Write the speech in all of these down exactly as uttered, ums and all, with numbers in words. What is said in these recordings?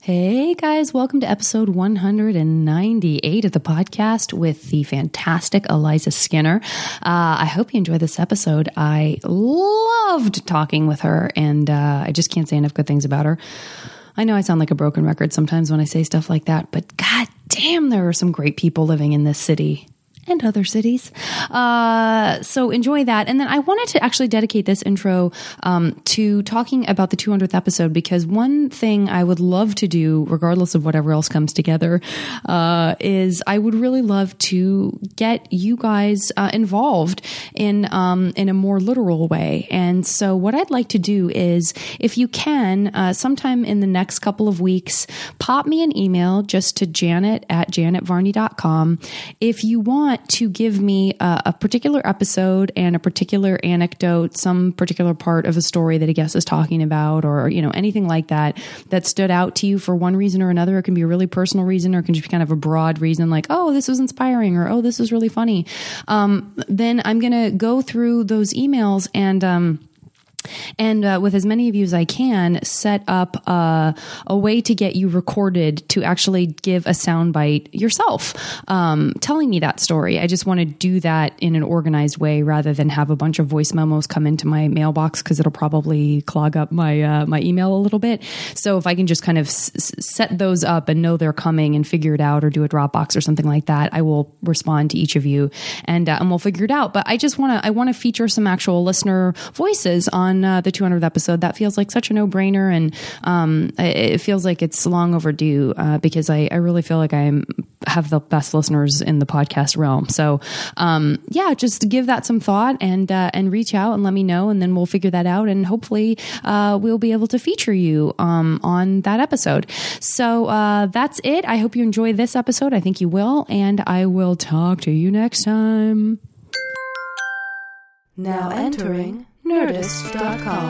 Hey guys, welcome to episode one hundred ninety-eight of the podcast with the fantastic Eliza Skinner. Uh, I hope you enjoyed this episode. I loved talking with her, and uh, I just can't say enough good things about her. I know I sound like a broken record sometimes when I say stuff like that, but god damn, there are some great people living in this city. And other cities. Uh, so enjoy that. And then I wanted to actually dedicate this intro um, to talking about the two hundredth episode, because one thing I would love to do, regardless of whatever else comes together, uh, is I would really love to get you guys uh, involved in um, in a more literal way. And so what I'd like to do is, if you can, uh, sometime in the next couple of weeks, pop me an email just to Janet at janet varney dot com. If you want to give me a, a particular episode and a particular anecdote, some particular part of a story that a guest is talking about, or, you know, anything like that, that stood out to you for one reason or another. It can be a really personal reason, or it can just be kind of a broad reason, like, oh, this was inspiring, or, oh, this was really funny. Um, then I'm going to go through those emails and, um, And uh, with as many of you as I can, set up uh, a way to get you recorded to actually give a soundbite yourself, um, telling me that story. I just want to do that in an organized way rather than have a bunch of voice memos come into my mailbox, because it'll probably clog up my uh, my email a little bit. So if I can just kind of s- set those up and know they're coming and figure it out, or do a Dropbox or something like that, I will respond to each of you and uh, and we'll figure it out. But I just want to I want to feature some actual listener voices on Uh, the two hundredth episode. That feels like such a no-brainer, and um, it feels like it's long overdue uh, because I, I really feel like I have the best listeners in the podcast realm. So um, yeah, just give that some thought and uh, and reach out and let me know, and then we'll figure that out, and hopefully uh, we'll be able to feature you um, on that episode. So uh, that's it. I hope you enjoy this episode. I think you will, and I will talk to you next time. Now entering Nerdist dot com.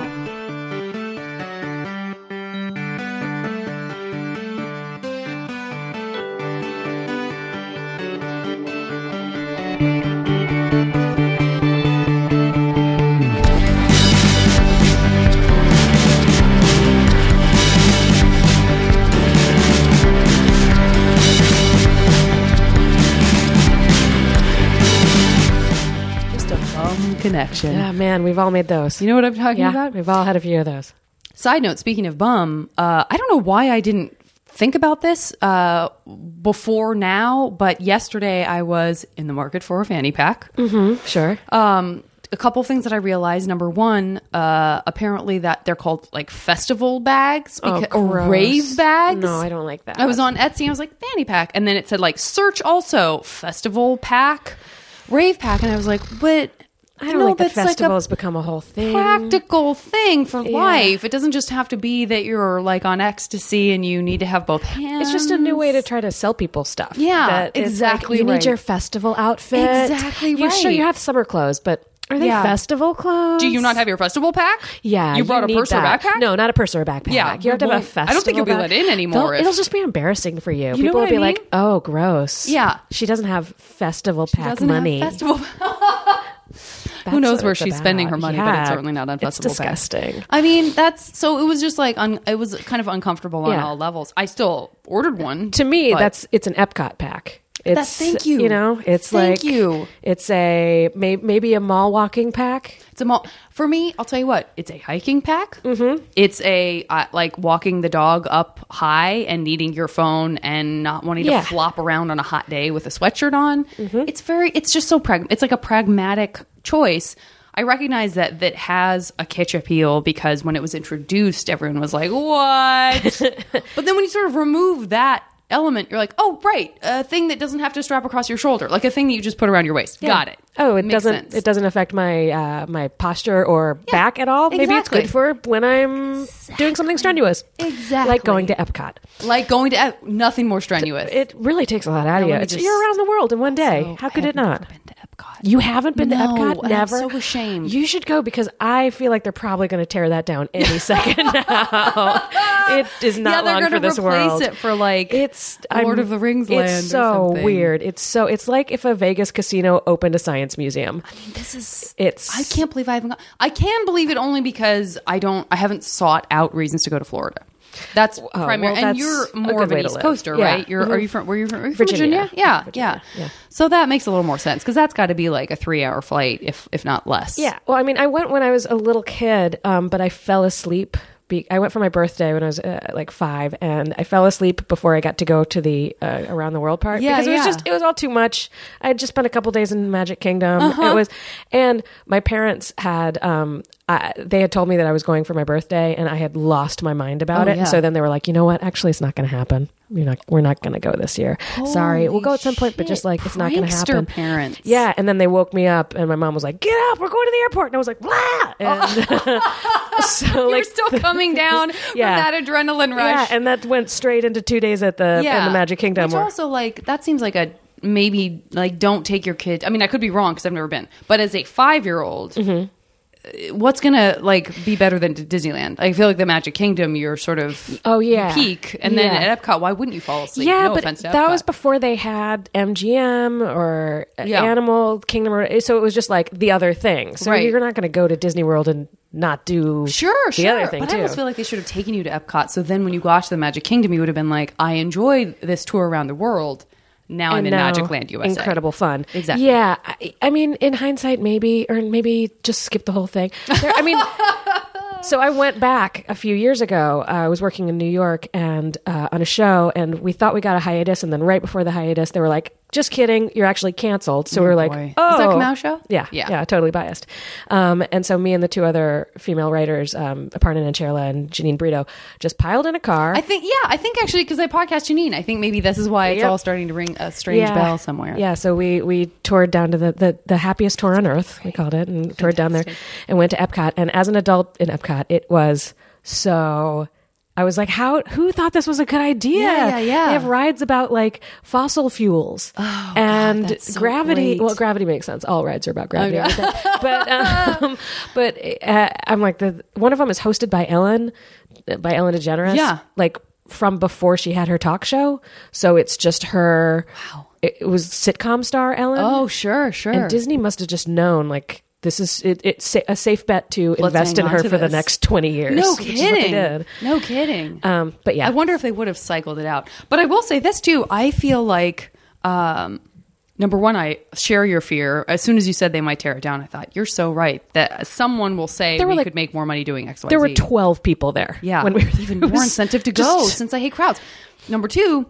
Connection. Yeah, man, we've all made those. You know what I'm talking yeah, about? We've all had a few of those. Side note, speaking of bum, uh, I don't know why I didn't think about this uh, before now, but yesterday I was in the market for a fanny pack. Mm-hmm, sure. Um, a couple things that I realized. Number one, uh, apparently that they're called like festival bags because, oh, or rave bags. No, I don't like that. I was on Etsy and I was like, fanny pack. And then it said like, search also festival pack, rave pack. And I was like, but... I don't no, like that that's festivals like become a whole thing. Practical thing for Yeah. life. It doesn't just have to be that you're like on ecstasy and you need to have both hands. It's just a new way to try to sell people stuff. Yeah, That it's exactly like, you right. need your festival outfit. Exactly you, right. Sure, you have summer clothes, but are they Yeah. festival clothes? Do you not have your festival pack? Yeah, You brought a need purse or that. backpack? No, not a purse or a backpack. Yeah, you have to have a well, festival. I don't think you'll be bag. let in anymore They'll- if- It'll just be embarrassing for you. You know People what will be I mean? like, "Oh, gross." Yeah. she doesn't have festival pack Doesn't have money. festival. That's Who knows what where it's she's about. spending her money, but it's Yeah. certainly not on festival It's pack. disgusting. I mean, that's so. It was just like un, it was kind of uncomfortable on Yeah. all levels. I still ordered one. To me, but- that's it's an Epcot pack. It's That- thank you. You know, it's Thank like you. It's a may, maybe a mall walking pack. It's a mall. For me, I'll tell you what, it's a hiking pack. Mm-hmm. It's a, uh, like walking the dog up high and needing your phone and not wanting Yeah. to flop around on a hot day with a sweatshirt on. Mm-hmm. It's very, it's just so, prag- it's like a pragmatic choice. I recognize that that has a kitsch appeal because when it was introduced, everyone was like, what? But then when you sort of remove that element, you're like, oh, right, a thing that doesn't have to strap across your shoulder, like a thing that you just put around your waist. Yeah. Got it. Oh, it Makes doesn't. sense. It doesn't affect my uh, my posture or Yeah, back at all. Maybe it's exactly. good for when I'm doing something strenuous. Exactly. Like going to Epcot. Like going to Ep- nothing more strenuous. It really takes a lot out No, of you. let me It's, just- you're around the world in one day. So, How I could have it not? never been to Epcot. You haven't been No, to Epcot? and I'm Never? so ashamed. You should go because I feel like they're probably going to tear that down any second now. It is not yeah, they're long gonna for this replace world. it for like It's Lord I'm- of the Rings land. It's or so something. weird. It's so it's like if a Vegas casino opened a science museum. This is. It's I can't believe I haven't. Got, I can believe it only because I don't. I haven't sought out reasons to go to Florida. That's Oh, primary. well, and that's you're a more good of an way to East live. Coaster, Yeah. right? You're, Mhm. Are you from, were you from, were you from Virginia. Virginia? Yeah, Virginia, yeah. yeah. So that makes a little more sense because that's got to be like a three hour flight, if if not less. Yeah. Well, I mean, I went when I was a little kid, um, but I fell asleep. Be- I went for my birthday when I was uh, like five, and I fell asleep before I got to go to the uh, around the world part. Yeah, because it was yeah. just it was all too much. I had just spent a couple days in Magic Kingdom. Uh-huh. It was, and my parents had um, I, they had told me that I was going for my birthday, and I had lost my mind about Oh, it. yeah. So then they were like, you know what? Actually, it's not going to happen. You're not. We're not going to go this year. Sorry, we'll go at some point, but just like it's not going to Prankster happen. parents. Yeah, and then they woke me up, and my mom was like, "Get up, we're going to the airport." And I was like, "Blah!" And so You're like still coming down Yeah. from that adrenaline yeah, rush. and that went straight into two days at the in the Magic Kingdom. Which where- also, like, that seems like a maybe, like, don't take your kid. I mean, I could be wrong because I've never been. But as a five year old, Mm-hmm. what's going to, like, be better than Disneyland? I feel like the Magic Kingdom, you're sort of. Oh, yeah. You peak. And then Yeah. at Epcot, why wouldn't you fall asleep? yeah, no but offense to that Epcot. was before they had M G M or Yeah. Animal Kingdom, or, so it was just like the other thing. So Right. you're not going to go to Disney World and not do Sure, the sure. other thing but too. I almost feel like they should have taken you to Epcot. So then when you got to the Magic Kingdom, you would have been like, I enjoyed this tour around the world. Now I'm And in now, Magic Land, U S A. Incredible fun. Exactly. Yeah. I, I mean, in hindsight, maybe, or maybe just skip the whole thing. There, I mean, so I went back a few years ago. Uh, I was working in New York and uh, on a show, and we thought we got a hiatus. And then right before the hiatus, they were like, just kidding, you're actually canceled. So we were like, boy. oh. Is that Kamau show? Yeah, Yeah. yeah, totally biased. Um, and so me and the two other female writers, um, Aparna Nancherla and Janine Brito, just piled in a car. I think, yeah, I think actually because I podcast Janine, I think maybe this is why it's Yep. all starting to ring a strange bell somewhere. Yeah, so we we toured down to the, the, the happiest tour on earth, we called it, and toured down there and went to Epcot. And as an adult in Epcot, it was so... I was like, how? Who thought this was a good idea? Yeah, yeah, yeah. They have rides about like fossil fuels Oh, and God, that's so gravity. great. Well, gravity makes sense. All rides are about gravity. Okay. aren't they? but um, but uh, I'm like, the one of them is hosted by Ellen, by Ellen DeGeneres. Yeah. like from before she had her talk show. So it's just her. Wow. It, it was sitcom star Ellen. Oh, sure, sure. And Disney must have just known, like, this is it, it's sa- a safe bet to invest hang in on her to for the this. next twenty years. no which is what they kidding. did. No kidding. Um, but yeah, I wonder if they would have cycled it out. But I will say this too. I feel like, um, number one, I share your fear. As soon as you said they might tear it down, I thought, you're so right. That someone will say There were we like- could make more money doing X, Y, Z. there were twelve people there. Yeah. when we were even there. It more was incentive to just- go since I hate crowds. Number two,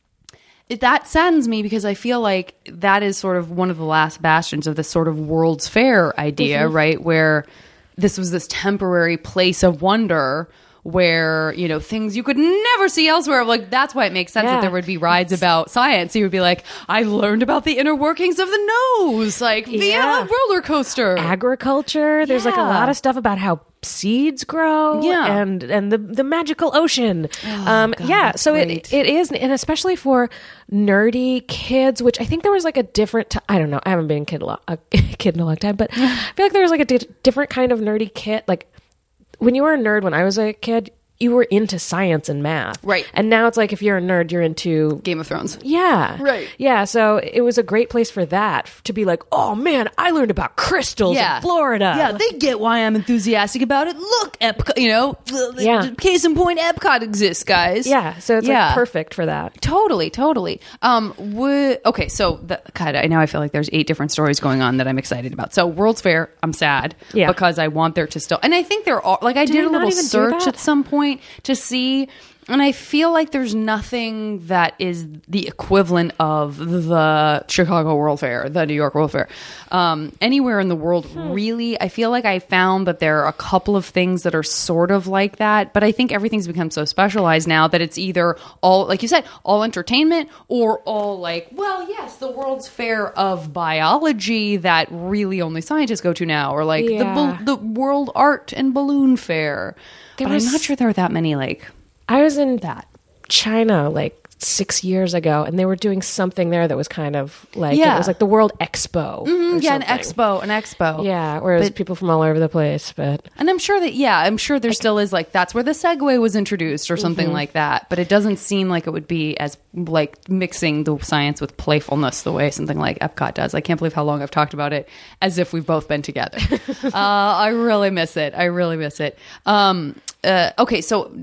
it, that saddens me because I feel like that is sort of one of the last bastions of this sort of World's Fair idea, Mm-hmm. right? Where this was this temporary place of wonder where, you know, things you could never see elsewhere. Like, that's why it makes sense Yeah. that there would be rides about science. You would be like, I learned about the inner workings of the nose, like via Yeah. a roller coaster. agriculture. There's like a Yeah. lot of stuff about how seeds grow. Yeah. and and the the magical ocean. um, God, yeah, that's so it great. it is, and especially for nerdy kids, which I think there was like a different. T- I don't know. I haven't been a kid a, lo- a kid in a long time, but I feel like there was like a di- different kind of nerdy kid. Like when you were a nerd when I was a kid, you were into science and math, Right. And now it's like if you're a nerd, you're into Game of Thrones. yeah. Right. Yeah. So it was a great place for that f- to be like, oh man, I learned about crystals in Florida. Yeah, they get why I'm enthusiastic about it. Look, Epcot, you know, Yeah. case in point, Epcot exists, guys. Yeah. So it's Yeah. like perfect for that. Totally, totally. Um, would, okay, so the, God, I now I feel like there's eight different stories going on that I'm excited about. So World's Fair, I'm sad Yeah. because I want there to still, and I think there are, like I did, they a not little even do search that? at some point to see, and I feel like there's nothing that is the equivalent of the Chicago World Fair, the New York World Fair, um, anywhere in the world. Really, I feel like I found that there are a couple of things that are sort of like that, but I think everything's become so specialized now that it's either all, like you said, all entertainment or all like, well, yes, the World's Fair of biology that really only scientists go to now, or like Yeah. the bal- the World Art and Balloon Fair. There but was- I'm not sure there are that many like I was in that. China like six years ago, and they were doing something there that was kind of like Yeah. it was like the World Expo. or Yeah, an something. expo, an expo. Yeah, whereas But- people from all over the place, but And I'm sure that, yeah, I'm sure there still is like, that's where the Segway was introduced or something Mm-hmm. like that. But it doesn't seem like it would be as like mixing the science with playfulness the way something like Epcot does. I can't believe how long I've talked about it as if we've both been together. uh, I really miss it. I really miss it. Um, uh, okay, so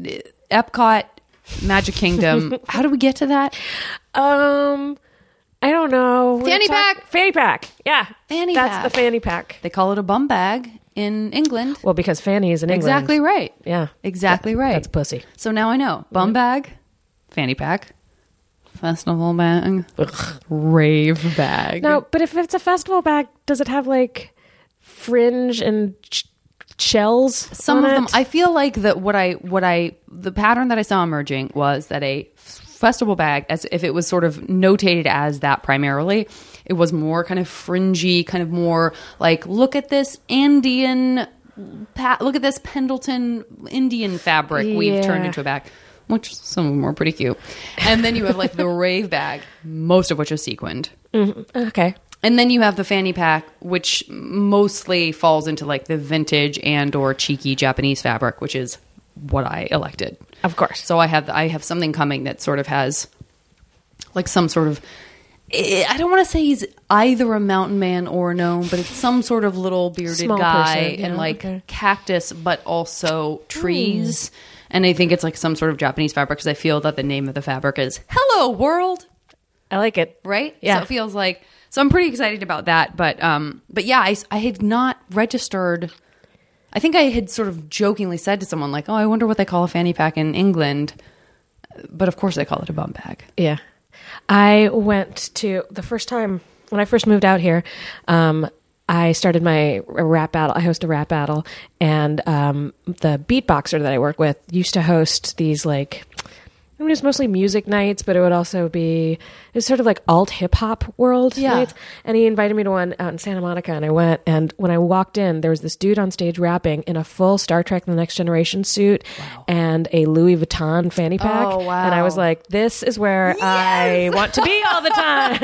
Epcot, Magic Kingdom. How do we get to that? Um, I don't know. Fanny We're talk- pack. Fanny pack. Yeah. Fanny That's pack. the fanny pack. They call it a bum bag in England. Well, because fanny is in England. Exactly right. Yeah. Exactly right. That's pussy. So now I know. Bum bag, fanny pack, festival bag, rave bag. No, but if it's a festival bag, does it have like fringe and ch- shells? Some on of it? them, I feel like that what I, what I, the pattern that I saw emerging was that a festival bag, as if it was sort of notated as that primarily, it was more kind of fringy, kind of more like, look at this Indian, pa- look at this Pendleton Indian fabric we've Yeah. turned into a bag, which some of them were pretty cute. And then you have like the rave bag, most of which is sequined. Okay. And then you have the fanny pack, which mostly falls into like the vintage and or cheeky Japanese fabric, which is what I elected. Of course. So I have I have something coming that sort of has like some sort of, I don't want to say he's either a mountain man or a gnome, but it's some sort of little bearded Small guy person, and yeah, like okay. cactus, but also trees. And I think it's like some sort of Japanese fabric because I feel that the name of the fabric is Hello World. I like it. Right? Yeah. So it feels like, so I'm pretty excited about that. But, um, but yeah, I, I had not registered. I think I had sort of jokingly said to someone like, oh, I wonder what they call a fanny pack in England. But of course they call it a bum bag. Yeah. I went to the first time when I first moved out here, um, I started my rap battle. I host a rap battle, and um, the beatboxer that I work with used to host these like, I mean, it was mostly music nights, but it would also be, it was sort of like alt hip hop world Yeah. nights. And he invited me to one out in Santa Monica, and I went. And when I walked in, there was this dude on stage rapping in a full Star Trek The Next Generation suit and a Louis Vuitton fanny pack. Oh, wow. And I was like, this is where I want to be all the time.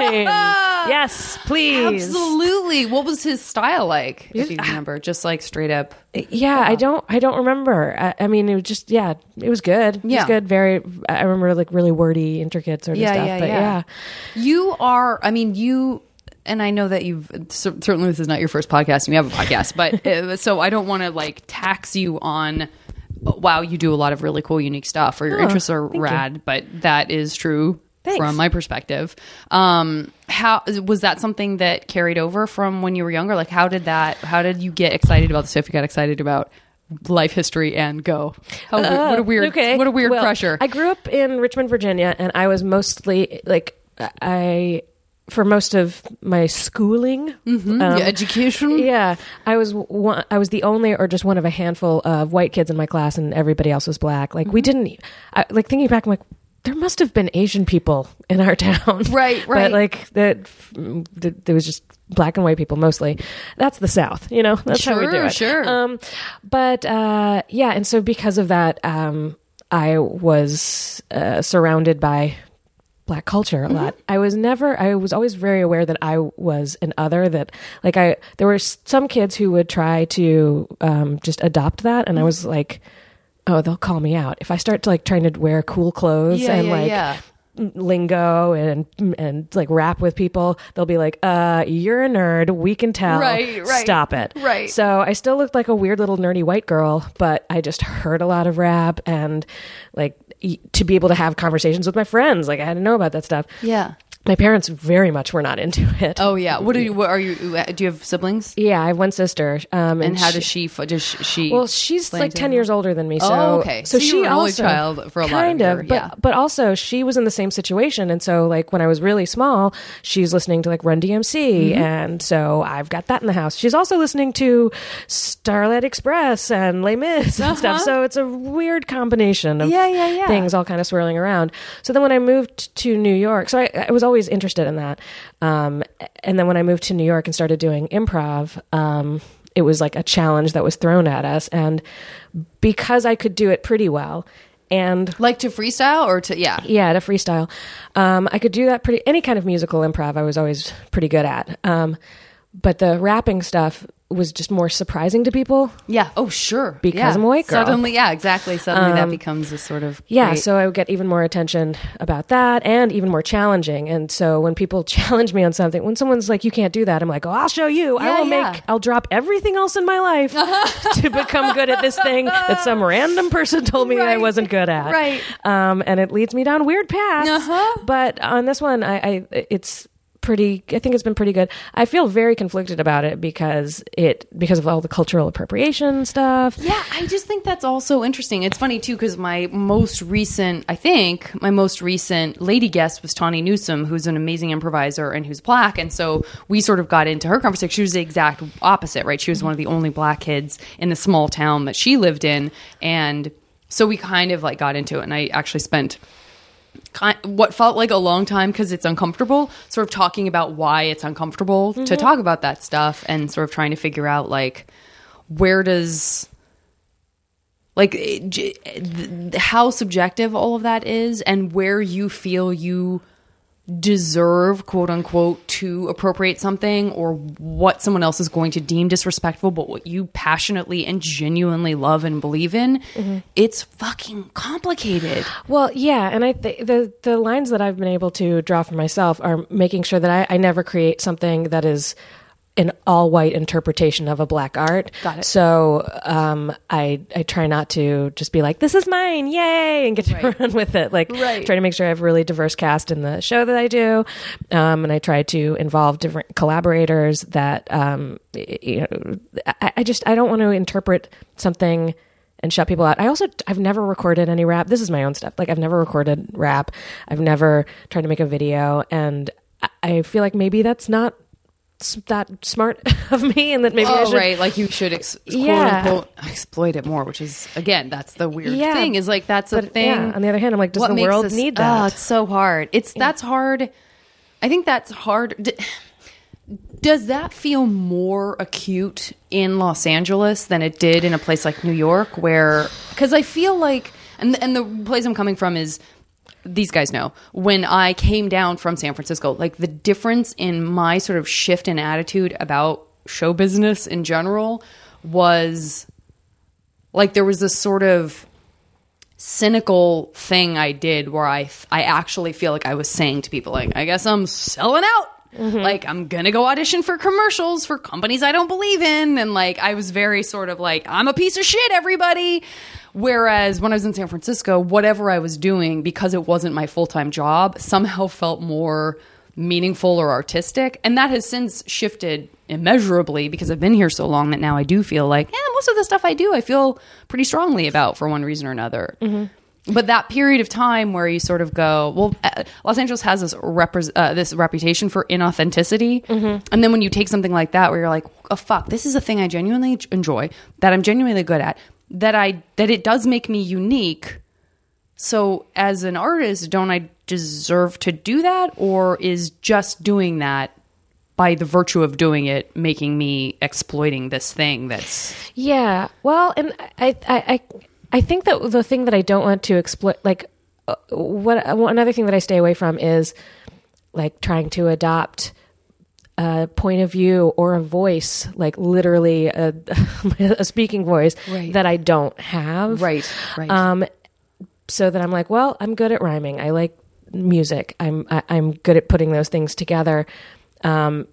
Yes, please. Absolutely. What was his style like? If you remember, just like straight up. Yeah, I don't. I don't remember. I, I mean, it was just. Yeah, it was good. It Yeah. was good. Very. I remember like really wordy, intricate sort of Yeah, stuff. yeah, but yeah. yeah. You are, I mean, you, and I know that you've, cer- certainly this is not your first podcast and you have a podcast, but uh, so I don't want to like tax you on, wow, you do a lot of really cool, unique stuff or your Oh, interests are thank you. rad, but that is true. Thanks. From my perspective. Um, how was that something that carried over from when you were younger? Like, how did that, how did you get excited about the stuff you got excited about? Life history and go. How, Uh, what a weird, okay. what a weird Well, pressure. I grew up in Richmond, Virginia, and I was mostly like I for most of my schooling. Mm-hmm. um, Your education. Yeah, I was one, I was the only or just one of a handful of white kids in my class, and everybody else was black. Like we didn't. I, like thinking back, I'm like, there must have been Asian people in our town, Right, right. But like that, th- there was just black and white people mostly. That's the South, you know. That's how we do Sure, it. sure. Um, but uh, yeah, and so because of that, um, I was uh, surrounded by black culture a lot. I was never, I was always very aware that I was an other, that like I, there were some kids who would try to um, just adopt that. And I was like, oh, they'll call me out. If I start to like trying to wear cool clothes Yeah, and yeah, like yeah. lingo and, and like rap with people, they'll be like, uh, you're a nerd. We can tell. Right, right. Stop it. Right. So I still looked like a weird little nerdy white girl, but I just heard a lot of rap and like y- to be able to have conversations with my friends. Like I had to know about that stuff. Yeah. My parents very much were not into it. Oh yeah. What are you? What are you? Do you have siblings? Yeah, I have one sister. Um, And how she- does she? f- Does she? Well, she's play like into ten that? years older than me. So, Oh, okay. So, So you she were an only also child for a lot of kind your- of, but yeah. but also she was in the same situation, and so like when I was really small, she's listening to like Run D M C, Mm-hmm. and so I've got that in the house. She's also listening to Starlight Express and Les Mis and stuff. Uh-huh. So it's a weird combination of Yeah, yeah, yeah. things all kind of swirling around. So then when I moved to New York, so I, I was always interested in that. Um, and then when I moved to New York and started doing improv, um, it was like a challenge that was thrown at us. And because I could do it pretty well and Like to freestyle or to yeah. yeah, to freestyle, um, I could do that pretty, any kind of musical improv I was always pretty good at. Um, but the rapping stuff was just more surprising to people. Yeah. Oh, sure. Because yeah. I'm a white girl. Suddenly, yeah, exactly. Suddenly Um, that becomes a sort of Yeah, great- so I would get even more attention about that and even more challenging. And so when people challenge me on something, when someone's like, you can't do that, I'm like, oh, I'll show you. Yeah, I will yeah. make, I'll drop everything else in my life to become good at this thing that some random person told me that I Right. wasn't good at. Right. Um, and it leads me down weird paths. Uh-huh. But on this one, I, I it's pretty, I think it's been pretty good. I feel very conflicted about it because it, because of all the cultural appropriation stuff. Yeah, I just think that's also interesting. It's funny too because my most recent, I think, my most recent lady guest was Tawny Newsome, who's an amazing improviser and who's black. And so we sort of got into her conversation. She was the exact opposite, right? She was one of the only black kids in the small town that she lived in, and so we kind of like got into it. And I actually spent kind what felt like a long time because it's uncomfortable, sort of talking about why it's uncomfortable to talk about that stuff, and sort of trying to figure out like where does like it, j- th- how subjective all of that is, and where you feel you deserve, quote unquote, to appropriate something, or what someone else is going to deem disrespectful, but what you passionately and genuinely love and believe in. It's fucking complicated. Well, yeah, and I th- the the lines that I've been able to draw for myself are making sure that I, I never create something that is an all white interpretation of a black art. Got it. So um, I I try not to just be like, this is mine, yay, and get to Right. run with it. Like Right. try to make sure I have a really diverse cast in the show that I do, um, and I try to involve different collaborators. That um, y- you know, I, I just I don't want to interpret something and shut people out. I also, I've never recorded any rap. This is my own stuff. Like I've never recorded rap. I've never tried to make a video. And I, I feel like maybe that's not s- that smart of me, and that maybe I Oh, should. right. Like you should ex- quote Yeah. unquote exploit it more, which is, again, that's the weird Yeah. thing is like, that's a But thing. yeah, on the other hand, I'm like, does What the makes world us- need Oh, that? it's so hard. It's, that's hard. I think that's hard. D- Does that feel more acute in Los Angeles than it did in a place like New York? Where, because I feel like, and and the place I'm coming from is, these guys know, when I came down from San Francisco, like the difference in my sort of shift in attitude about show business in general was like there was this sort of cynical thing I did where I I actually feel like I was saying to people like, I guess I'm selling out. Like, I'm going to go audition for commercials for companies I don't believe in. And like, I was very sort of like, I'm a piece of shit, everybody. Whereas when I was in San Francisco, whatever I was doing, because it wasn't my full-time job, somehow felt more meaningful or artistic. And that has since shifted immeasurably because I've been here so long that now I do feel like, yeah, most of the stuff I do, I feel pretty strongly about for one reason or another. But that period of time where you sort of go, well, uh, Los Angeles has this repre- uh, this reputation for inauthenticity. And then when you take something like that where you're like, oh, fuck, this is a thing I genuinely enjoy, that I'm genuinely good at, that I that it does make me unique. So as an artist, don't I deserve to do that? Or is just doing that by the virtue of doing it making me exploiting this thing that's... Yeah. Well, and I, I, I, I think that the thing that I don't want to exploit, like, uh, what another thing that I stay away from is like trying to adopt a point of view or a voice, like literally a, a speaking voice Right. that I don't have. Right, right. Um, so that I'm like, well, I'm good at rhyming. I like music. I'm, I, I'm good at putting those things together. Um,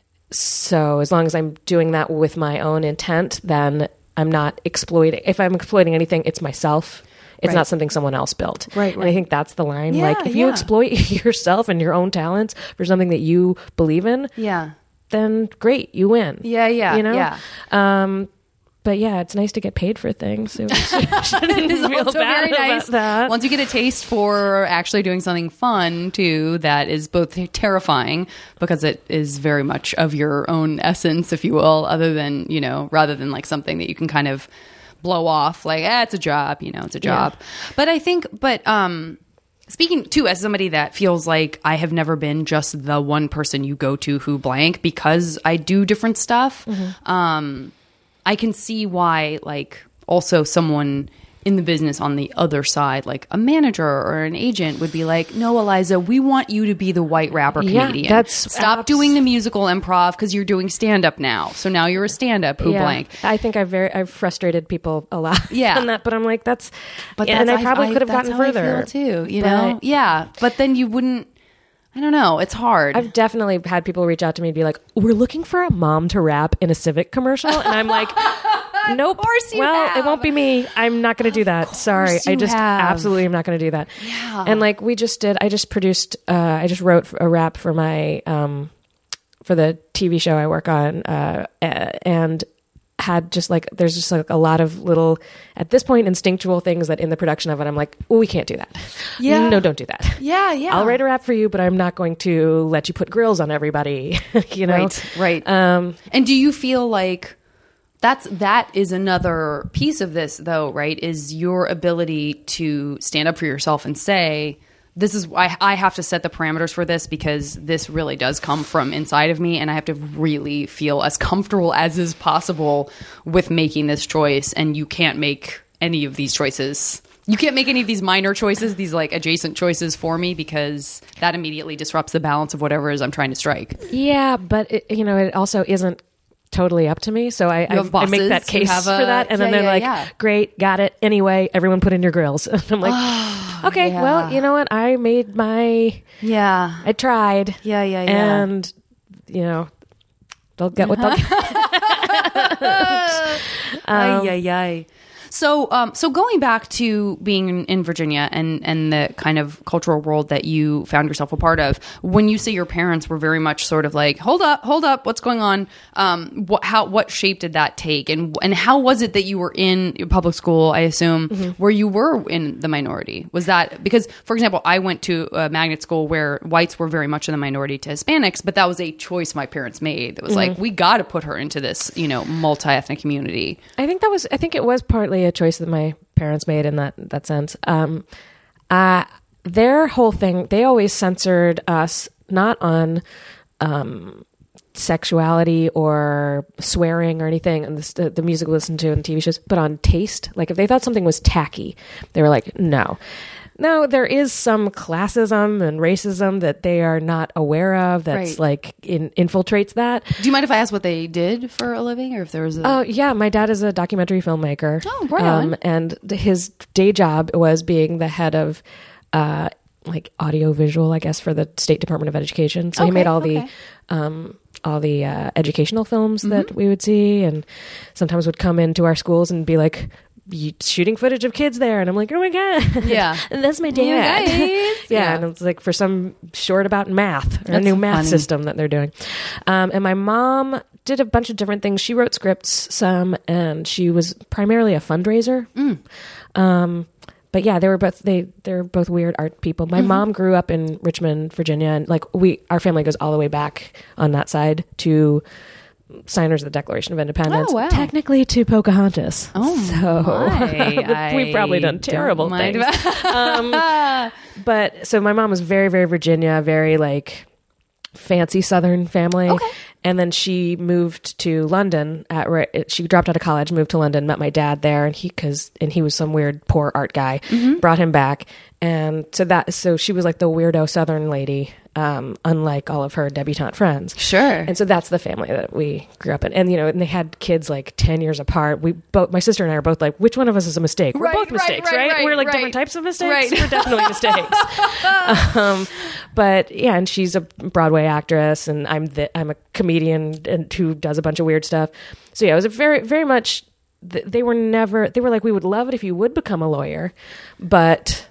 so as long as I'm doing that with my own intent, then I'm not exploiting. If I'm exploiting anything, it's myself. It's Right. not something someone else built. Right, And I right. think that's the line. Yeah, like if you yeah. exploit yourself and your own talents for something that you believe in, Yeah. then great, you win. Yeah, yeah, You know? yeah. Um, but yeah, it's nice to get paid for things. So we shouldn't It's feel also bad very nice about that. once you get a taste for actually doing something fun too, that is both terrifying because it is very much of your own essence, if you will, other than, you know, rather than like something that you can kind of blow off like, eh, it's a job, you know, it's a job. But I think, but um speaking too, as somebody that feels like I have never been just the one person you go to who blank, because I do different stuff, um I can see why, like, also someone in the business on the other side, like a manager or an agent would be like, no, Eliza, we want you to be the white rapper comedian. Yeah, that's Stop abs- doing the musical improv because you're doing stand-up now. So now you're a stand-up who yeah. blank. I think I've very I've frustrated people a lot Yeah. on that, but I'm like, that's But yeah, and that's- I probably could have that's gotten how I further feel too, you But- know? Yeah. But then you wouldn't, I don't know. It's hard. I've definitely had people reach out to me and be like, we're looking for a mom to rap in a Civic commercial. And I'm like, nope. Of course you well, have. it won't be me. I'm not going to do that. Sorry. I you just have. absolutely am not going to do that. Yeah. And like we just did, I just produced, uh, I just wrote a rap for my, um, for the T V show I work on, uh, and had just like, there's just like a lot of little, at this point, instinctual things that in the production of it, I'm like, oh, we can't do that. Yeah. No, don't do that. yeah, yeah. I'll write a rap for you, but I'm not going to let you put grills on everybody, you know? Right, right. Um, and do you feel like that's that is another piece of this, though, right? Is your ability to stand up for yourself and say, this is I, I have to set the parameters for this because this really does come from inside of me, and I have to really feel as comfortable as is possible with making this choice. And you can't make any of these choices. You can't make any of these minor choices, these like adjacent choices for me, because that immediately disrupts the balance of whatever it is I'm trying to strike. yeah, but it, you know, it also isn't totally up to me. So I, I, have I make that bosses who case have a- for that. And then yeah, they're yeah, like, yeah. great, got it. Anyway, everyone put in your grills. And I'm like, okay, yeah. well, you know what? I made my, Yeah. I tried. Yeah, yeah, yeah. And, you know, they'll get what they'll get. Ay, ay, ay. So, um, so going back to being in, in Virginia and, and the kind of cultural world that you found yourself a part of, when you say your parents were very much sort of like, hold up, hold up, what's going on? Um, what, how, what shape did that take? And, and how was it that you were in public school, I assume, mm-hmm. where you were in the minority? Was that, because, for example, I went to a magnet school where whites were very much in the minority to Hispanics, but that was a choice my parents made. That was mm-hmm. like, we got to put her into this, you know, multi-ethnic community. I think that was, I think it was partly a choice that my parents made in that, that sense. Um, uh, their whole thing, they always censored us, not on, um, sexuality or swearing or anything, and the, the music we listened to in T V shows, but on taste. Like if they thought something was tacky, they were like, no. Now, there is some classism and racism that they are not aware of that's Right. like in, infiltrates that. Do you mind if I ask what they did for a living, or if there was a... Oh, yeah. My dad is a documentary filmmaker. Oh, right on. And th- his day job was being the head of uh, like audio visual, I guess, for the State Department of Education. So he Okay, made all the okay. um, all the uh, educational films that we would see, and sometimes would come into our schools and be like, you shooting footage of kids there, and I'm like, oh my god, Yeah. and that's my dad. guys. yeah, Yeah. and it's like for some short about math or a That's new math funny. system that they're doing. Um, and my mom did a bunch of different things. She wrote scripts some, and she was primarily a fundraiser. Mm. Um, but yeah, they were both they they're both weird art people. My Mm-hmm. mom grew up in Richmond, Virginia, and like we our family goes all the way back on that side to signers of the Declaration of Independence, Oh, wow. technically to Pocahontas. Oh, so my. we've probably done I terrible don't mind things. um, but so my mom was very, very Virginia, very like fancy Southern family. Okay. And then she moved to London at right, she dropped out of college, moved to London, met my dad there, and he cause and he was some weird poor art guy, Mm-hmm. brought him back. And so that so she was like the weirdo Southern lady, um, unlike all of her debutante friends. Sure. And so that's the family that we grew up in. And, you know, and they had kids like ten years apart. We both, my sister and I are both like, which one of us is a mistake? We're Right, both right, mistakes, right, right? right, We're like right. different types of mistakes. Right. We're definitely mistakes. um, but yeah, and she's a Broadway actress, and I'm the, I'm a comedian and who does a bunch of weird stuff. So yeah, it was a very, very much, they were never, they were like, we would love it if you would become a lawyer, but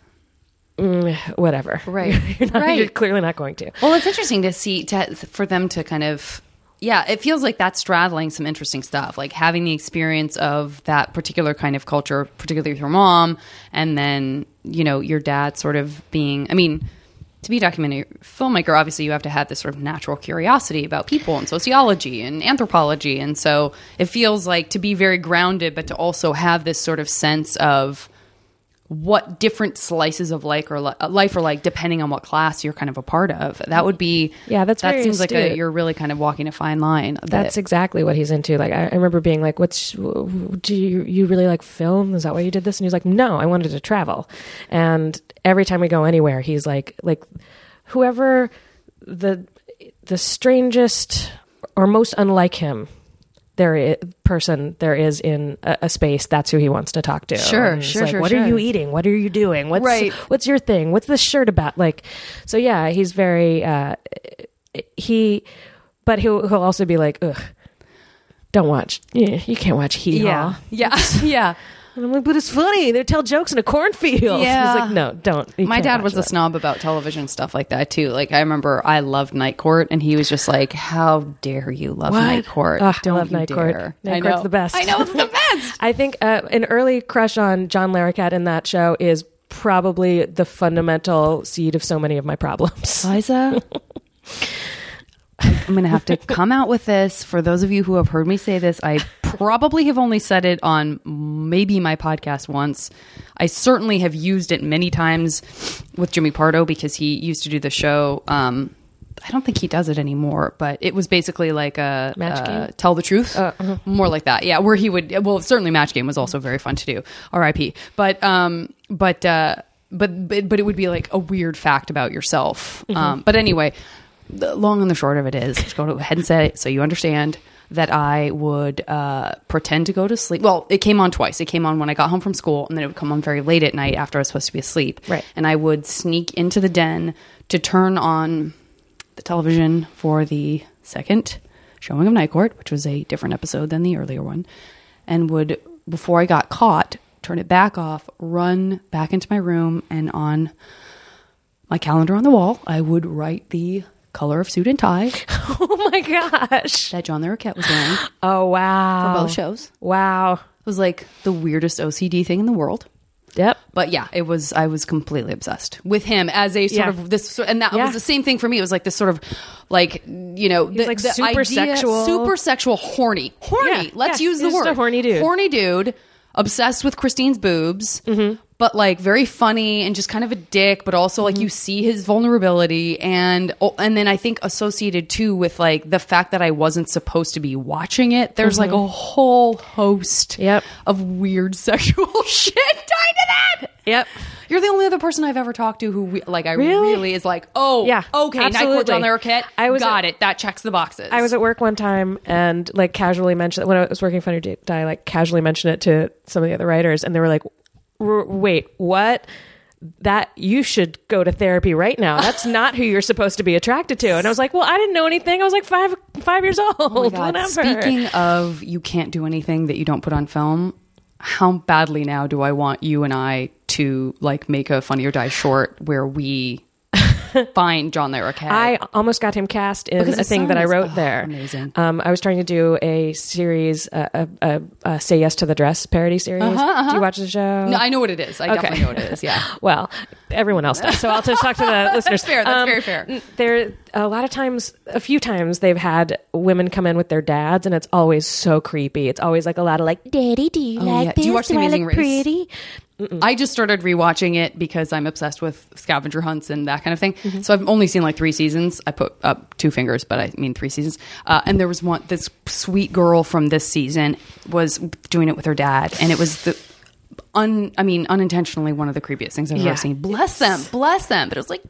mm, whatever. Right. you're, not, Right. you're clearly not going to. Well, it's interesting to see to, for them to kind of, yeah, it feels like that's straddling some interesting stuff, like having the experience of that particular kind of culture, particularly with your mom, and then, you know, your dad sort of being, I mean, to be a documentary filmmaker, obviously you have to have this sort of natural curiosity about people and sociology and anthropology. And so it feels like to be very grounded, but to also have this sort of sense of what different slices of like or li- life are like depending on what class you're kind of a part of. That would be Yeah, that's that very seems like a, astute. you're really kind of walking a fine line. That's that- exactly what he's into. Like, I, I remember being like, "What's do you you really like film? Is that why you did this?" And he's like, "No, I wanted to travel." And every time we go anywhere, he's like, like whoever the the strangest or most unlike him there is, person there is in a, a space, that's who he wants to talk to. Sure, And he's sure, like, sure, What sure. are you eating? What are you doing? What's Right. what's your thing? What's this shirt about? Like, so yeah, he's very uh, he, but he'll he'll also be like, ugh, don't watch. Yeah, you can't watch Hee yeah, Haw. yeah, yeah. And I'm like, but it's funny. They tell jokes in a cornfield. Yeah. He's like, no, don't. You My can't dad watch was a that. snob about television stuff like that too. Like I remember I loved Night Court, and he was just like, "How dare you love What? Night Court? Ugh, I Don't love you Night dare!" Court. Night I Court's know. the best. I know it's the best. I think uh, an early crush on John Larroquette in that show is probably the fundamental seed of so many of my problems. Liza, I'm going to have to come out with this. For those of you who have heard me say this, I probably have only said it on maybe my podcast once. I certainly have used it many times with Jimmy Pardo because he used to do the show. Um, I don't think he does it anymore, but it was basically like a Match uh, Game? Tell the Truth, Uh, uh-huh. more like that. Yeah, where he would. Well, certainly Match Game was also very fun to do. R I P. But um, but uh, but but but it would be like a weird fact about yourself. Mm-hmm. Um, but anyway, the long and the short of it is, just go ahead and say it so you understand that I would uh, pretend to go to sleep. Well, it came on twice. It came on when I got home from school, and then it would come on very late at night after I was supposed to be asleep. Right. And I would sneak into the den to turn on the television for the second showing of Night Court, which was a different episode than the earlier one, and would, before I got caught, turn it back off, run back into my room, and on my calendar on the wall, I would write the color of suit and tie Oh my gosh. that John Larroquette was wearing Oh, wow. for both shows. It Wow. was like the weirdest O C D thing in the world. Yep. But yeah, it was. I was completely obsessed with him as a sort Yeah. of this, sort- and that Yeah. was the same thing for me. It was like this sort of, like you know, the, like the super idea- sexual. super sexual, horny, horny. Yeah, Let's yeah. use the He's just word a horny dude. horny dude, obsessed with Christine's boobs, Mm-hmm. but like very funny and just kind of a dick, but also like Mm-hmm. you see his vulnerability, and oh, and then I think associated too with like the fact that I wasn't supposed to be watching it. There's like a whole host Mm-hmm. Yep. of weird sexual shit tied to that. Yep. You're the only other person I've ever talked to who, re- like, I Really? really, is like, oh, Yeah, okay, Night Court, John absolutely. Larroquette, I was got at- it. That checks the boxes. I was at work one time and like casually mentioned when I was working Funny Die, like casually mentioned it to some of the other writers, and they were like, "R- "Wait, what? That you should go to therapy right now. That's not who you're supposed to be attracted to." And I was like, "Well, I didn't know anything. I was like five five years old. Oh my God. Whatever." Speaking of, you can't do anything that you don't put on film. How badly now do I want you and I to like make a Funny or Die short where we find John Larroquette? I almost got him cast in Because a his thing son that I is- wrote oh, there. amazing. Um, I was trying to do a series, uh, a, a, a "Say Yes to the Dress" parody series. Do you watch the show? no, I know what it is. I Okay. definitely know what it is. Yeah. Well, everyone else does. So I'll just talk to the listeners. fair. That's Um, very fair. n- There, a lot of times, a few times, they've had women come in with their dads, and it's always so creepy. It's always like a lot of like, "Daddy, do you Oh, like yeah. this? Do you watch The I Amazing look Race? pretty?" I just started rewatching it because I'm obsessed with scavenger hunts and that kind of thing. Mm-hmm. So I've only seen like three seasons. I put up two fingers, but I mean three seasons. Uh, and there was one, this sweet girl from this season was doing it with her dad, and it was the un, I mean, unintentionally one of the creepiest things I've Yeah. ever seen. Bless them, bless them. But it was like,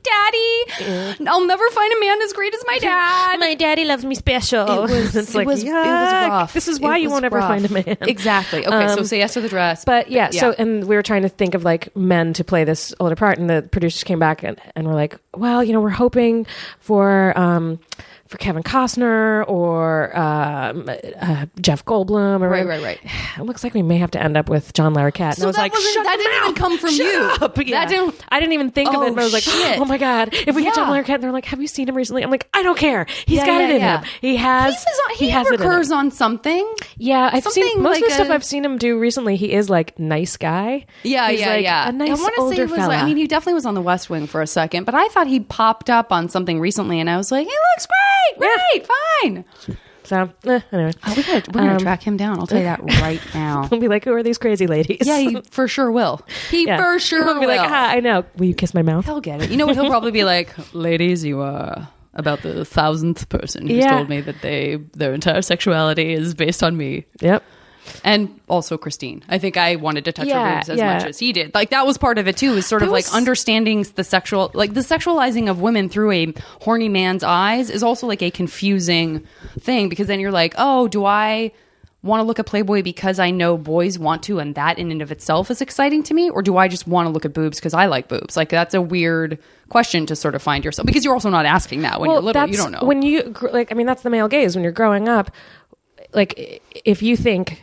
Daddy, I'll never find a man as great as my dad. My daddy loves me special. It was, it's it like, was, it was yuck. rough. This is why It you was won't ever rough. find a man. Exactly. Okay, so Um, say yes to the dress. But yeah, yeah. so and we were trying to think of like men to play this older part, and the producers came back and, and were like, well, you know, we're hoping for um for Kevin Costner or um, uh, Jeff Goldblum or Right, whatever. right, right. It looks like we may have to end up with John Larroquette. And So I was that like, wasn't- shut that the didn't even mouth. come from Shut you. up. That Yeah. didn't- I didn't even think of Oh, it, but I was like, shit. oh my God, if we get John Yeah. Larroquette, and they're like, have you seen him recently? I'm like, I don't care. He's Yeah, got yeah, it in yeah. him. He has, He, was on, he, has it in him. recurs on something. Yeah, I've Something seen most of like the stuff a- I've seen him do recently. He is like nice guy. Yeah, He's yeah, like yeah. A nice I want to older say he was fella. like, I mean, he definitely was on The West Wing for a second, but I thought he popped up on something recently, and I was like, he looks great, Yeah. great, fine. So eh, anyway, Oh, we gotta, we're gonna Um, track him down. I'll tell you that right now. I'll be like, who are these crazy ladies? Yeah, he for sure will. He Yeah. for sure He'll will. be like, ah, I know. Will you kiss my mouth? He'll get it. You know what? He'll probably be like, ladies, you are about the thousandth person who's Yeah. told me that they their entire sexuality is based on me. Yep. And also Christine. I think I wanted to touch Yeah, her boobs as yeah. much as he did. Like that was part of it too, is sort That of was- like understanding the sexual, like the sexualizing of women through a horny man's eyes is also like a confusing thing, because then you're like, oh, do I want to look at Playboy because I know boys want to, and that in and of itself is exciting to me? Or do I just want to look at boobs because I like boobs? Like that's a weird question to sort of find yourself, because you're also not asking that when you're little. You that's don't know. when you gr- like. I mean, that's the male gaze. When you're growing up, like i- if you think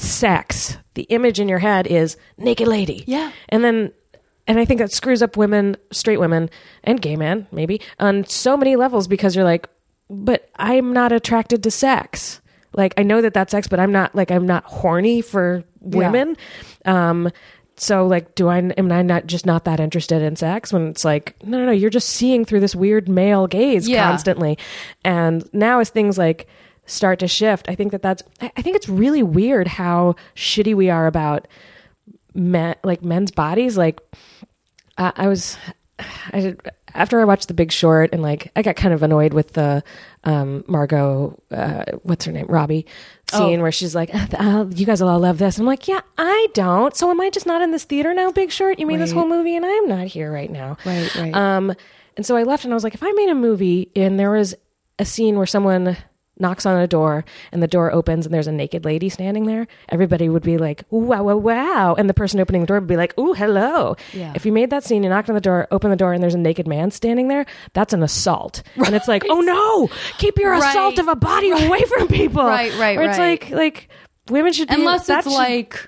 sex, the image in your head is naked lady. Yeah. And then, and I think that screws up women, straight women, and gay men maybe on so many levels, because you're like, but I'm not attracted to sex. Like I know that that's sex, but I'm not like I'm not horny for women. Um, so like, do I am I not just not that interested in sex? When it's like, no, no, no, you're just seeing through this weird male gaze Yeah. constantly. And now as things like start to shift, I think that that's I I think it's really weird how shitty we are about men, like men's bodies. Like uh, I was, I did, after I watched The Big Short, and like I got kind of annoyed with the um, Margot, uh, what's her name, Robbie scene Oh. where she's like, oh, "You guys will all love this." I'm like, "Yeah, I don't." So am I just not in this theater now? Big Short, you made this Right. whole movie, and I'm not here right now. Right, right. Um, and so I left, and I was like, if I made a movie and there was a scene where someone knocks on a door and the door opens and there's a naked lady standing there, everybody would be like, "Ooh, wow, wow, wow." And the person opening the door would be like, "Ooh, hello." Yeah. If you made that scene, you knocked on the door, open the door, and there's a naked man standing there, that's an assault. And it's like, oh no, keep your Right. assault of a body away from people. Right, right, Where it's right. like, like women should be, Unless that it's should- like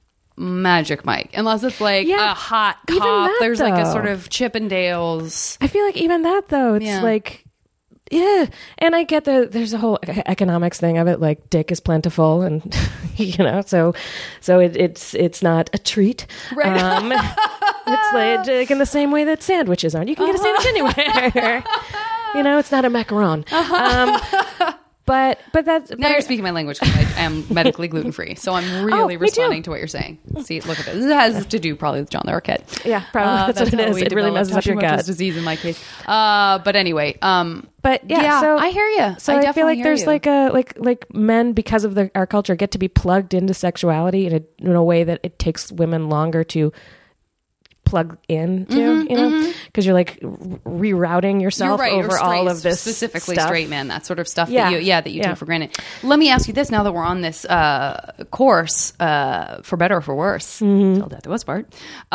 Magic Mike. Unless it's like Yeah, a hot even cop. that, There's like a though. sort of Chippendales. I feel like even that though, it's Yeah. like, yeah. And I get the, there's a whole e- economics thing of it, like dick is plentiful and, you know, so, so it, it's, it's not a treat. Right. Um, it's like, like in the same way that sandwiches aren't. You can get a sandwich anywhere. You know, it's not a macaron. Um, but, but that's, Now but you're speaking my language, because I am medically gluten free, so I'm really Oh, me too. responding to what you're saying. See, look at this. This has to do probably with John the Arquette. Yeah, probably. Uh, That's what it how is. we It really developed messes up your Hashimoto's gut. disease in my case. Uh, but anyway, um, But yeah, yeah, so I hear you. So I I, definitely feel like hear there's you. like a like like men, because of the, our culture, get to be plugged into sexuality in a in a way that it takes women longer to plug into, Mm-hmm, you know, because you're like r- rerouting yourself you're right. over You're all straight, of this specifically stuff. straight men, that sort of stuff. Yeah. That you, yeah, that you Yeah. take for granted. Let me ask you this: now that we're on this uh, course, uh, for better or for worse, Mm-hmm. till death do us part.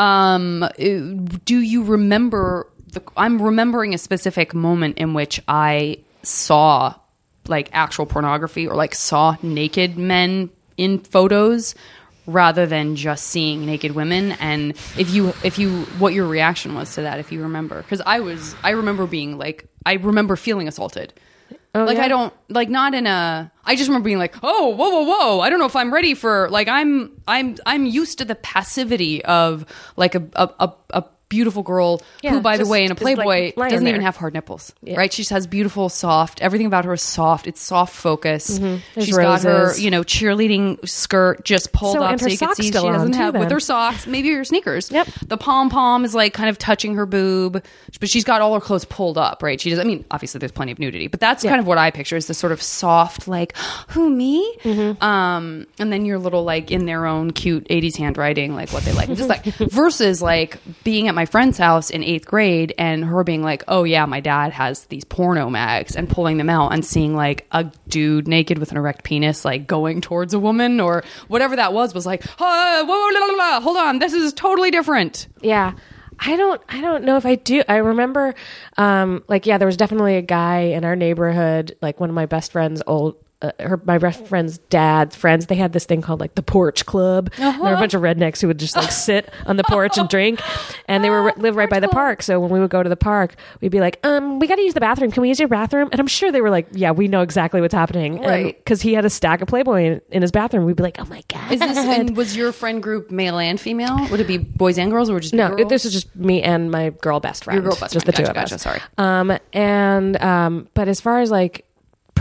Um, do you remember? The, I'm remembering a specific moment in which I saw like actual pornography, or like saw naked men in photos, rather than just seeing naked women. And if you if you what your reaction was to that, if you remember, because I was I remember being like, I remember feeling assaulted. Oh, like yeah? I don't like not in a I just remember being like, oh, whoa, whoa, whoa, I don't know if I'm ready for, like, I'm I'm I'm used to the passivity of like a a, a, a beautiful girl Yeah, who, by the just way, in a is, like, Playboy lying doesn't even there. have hard nipples. Yeah. Right? She just has beautiful, soft, everything about her is soft. It's soft focus. There's She's got her, roses. you know, cheerleading skirt just pulled So, up and so her you can socks see she still on, doesn't too, have with then. her socks, maybe her sneakers. Yep. The pom pom is like kind of touching her boob, but she's got all her clothes pulled up, right? She does. I mean, obviously there's plenty of nudity, but that's Yeah. kind of what I picture, is this sort of soft, like, who, me? Mm-hmm. Um, and then your little, like, in their own cute eighties handwriting, like what they like, just like versus like being at my friend's house in eighth grade and her being like, oh yeah, my dad has these porno mags, and pulling them out and seeing like a dude naked with an erect penis like going towards a woman or whatever that was was like, oh, whoa, whoa, la, la, la, hold on, this is totally different. Yeah. I don't I don't know if I do. I remember um like yeah, there was definitely a guy in our neighborhood, like one of my best friends' old uh, her my best friend's dad's friends, they had this thing called like the porch club. Uh-huh. There were a bunch of rednecks who would just like sit on the porch and drink, and they were live right by the park. So when we would go to the park, we'd be like, um we got to use the bathroom, can we use your bathroom? And I'm sure they were like, yeah, we know exactly what's happening, Right. because he had a stack of Playboy in, in his bathroom. We'd be like, oh my god. Is this, and was your friend group male and female? Would it be boys and girls, or just No, girls? it, this is just me and my girl best friend. Your girl best just friend. the two Gotcha, of gotcha, us. sorry. Um, and um, but as far as like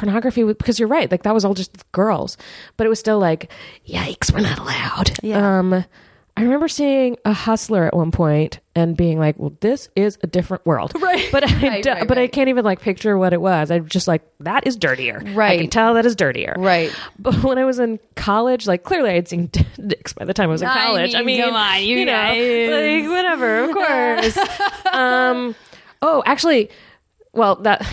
pornography, because you're right, like that was all just girls, but it was still like, yikes, we're not allowed. Yeah. Um, I remember seeing a Hustler at one point and being like, well, this is a different world. Right. But I, Right, do- right, but I right. can't even like picture what it was. I'm just like, that is dirtier. I Right. can tell that is dirtier. Right. But when I was in college, like clearly I had seen dicks by the time I was in I college. I mean, mean, come on, you you know, guys. like whatever, of course. um, oh, actually, well, that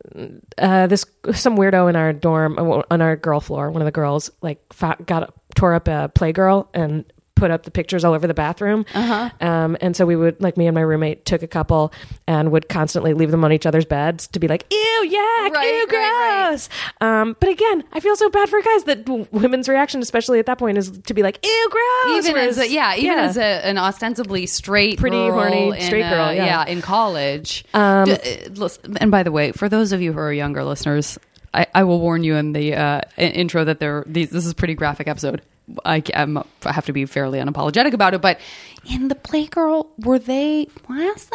uh, this some weirdo in our dorm uh, on our girl floor, one of the girls, like fa- got tore up a Playgirl and put up the pictures all over the bathroom. Uh-huh. Um, and so we would, like me and my roommate took a couple and would constantly leave them on each other's beds to be like, ew, yuck, Right, ew, right, right. gross. Um, but again, I feel so bad for guys that w- women's reaction, especially at that point, is to be like, ew, gross. Even Whereas- as a, yeah, even yeah. as a, an ostensibly straight, Pretty, girl horny, in straight a- girl, yeah. in college. Um, D- uh, listen, and by the way, for those of you who are younger listeners, I, I will warn you in the uh, in- intro that there these, this is a pretty graphic episode. I, I'm, I have to be fairly unapologetic about it, but in the Playgirl, were they flaccid?